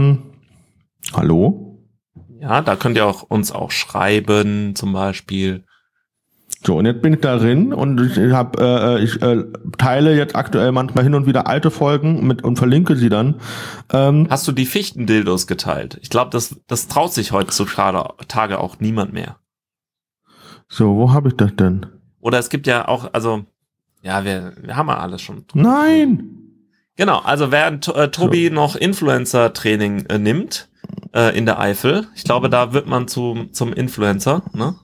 hallo? Ja, da könnt ihr uns auch schreiben, zum Beispiel. So, und jetzt bin ich darin und ich teile jetzt aktuell manchmal hin und wieder alte Folgen und verlinke sie dann. Hast du die Fichtendildos geteilt? Ich glaube, das traut sich heutzutage auch niemand mehr. So, wo habe ich das denn? Oder es gibt ja auch, also, ja, wir haben ja alles schon. Nein! Genau, also während Tobi noch Influencer-Training nimmt in der Eifel, ich glaube, da wird man zum Influencer, ne?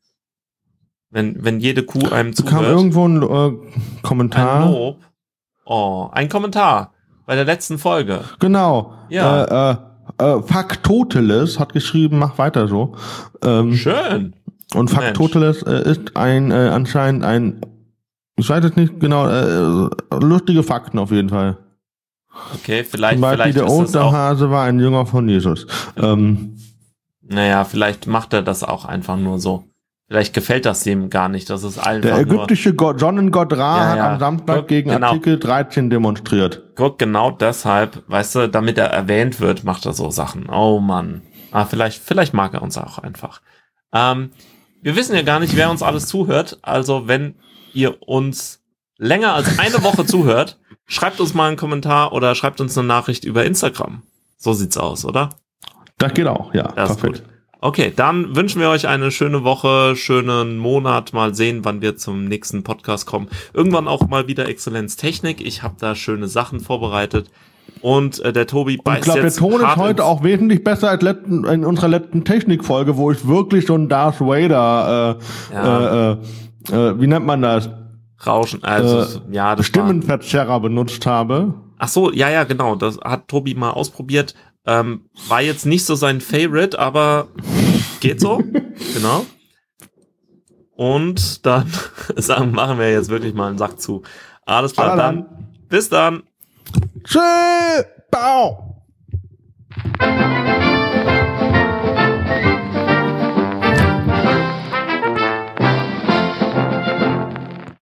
Wenn jede Kuh einem Da kam zuhört. irgendwo ein Kommentar. Ein Lob. Oh, ein Kommentar bei der letzten Folge. Genau. Ja. Faktoteles hat geschrieben, mach weiter so. Schön. Und Faktoteles ist anscheinend ein, ich weiß jetzt nicht genau, lustige Fakten auf jeden Fall. Okay, vielleicht Zum Beispiel der ist das auch, Osterhase war ein Jünger von Jesus. naja, vielleicht macht er das auch einfach nur so. Vielleicht gefällt das ihm gar nicht, das ist einfach Der ägyptische Sonnengott Ra hat am Samstag Guck, gegen genau. Artikel 13 demonstriert. Guck, genau deshalb, weißt du, damit er erwähnt wird, macht er so Sachen. Oh Mann. Vielleicht mag er uns auch einfach. Wir wissen ja gar nicht, wer uns alles zuhört. Also wenn ihr uns länger als eine Woche zuhört, schreibt uns mal einen Kommentar oder schreibt uns eine Nachricht über Instagram. So sieht's aus, oder? Das geht auch, ja. Das ist gut. Okay, dann wünschen wir euch eine schöne Woche, schönen Monat. Mal sehen, wann wir zum nächsten Podcast kommen. Irgendwann auch mal wieder Exzellenz Technik. Ich habe da schöne Sachen vorbereitet. Und der Tobi beißt Ich glaube, der jetzt Ton ist hart heute auch wesentlich besser als in unserer letzten Technikfolge, wo ich wirklich so einen Darth Vader, wie nennt man das? Rauschen. Also, ja, das Stimmenverzerrer benutzt habe. Ach so, ja, genau. Das hat Tobi mal ausprobiert. War jetzt nicht so sein Favorite, aber geht so. Genau. Und dann machen wir jetzt wirklich mal einen Sack zu. Alles klar, dann. Bis dann. Tschüss! Bau!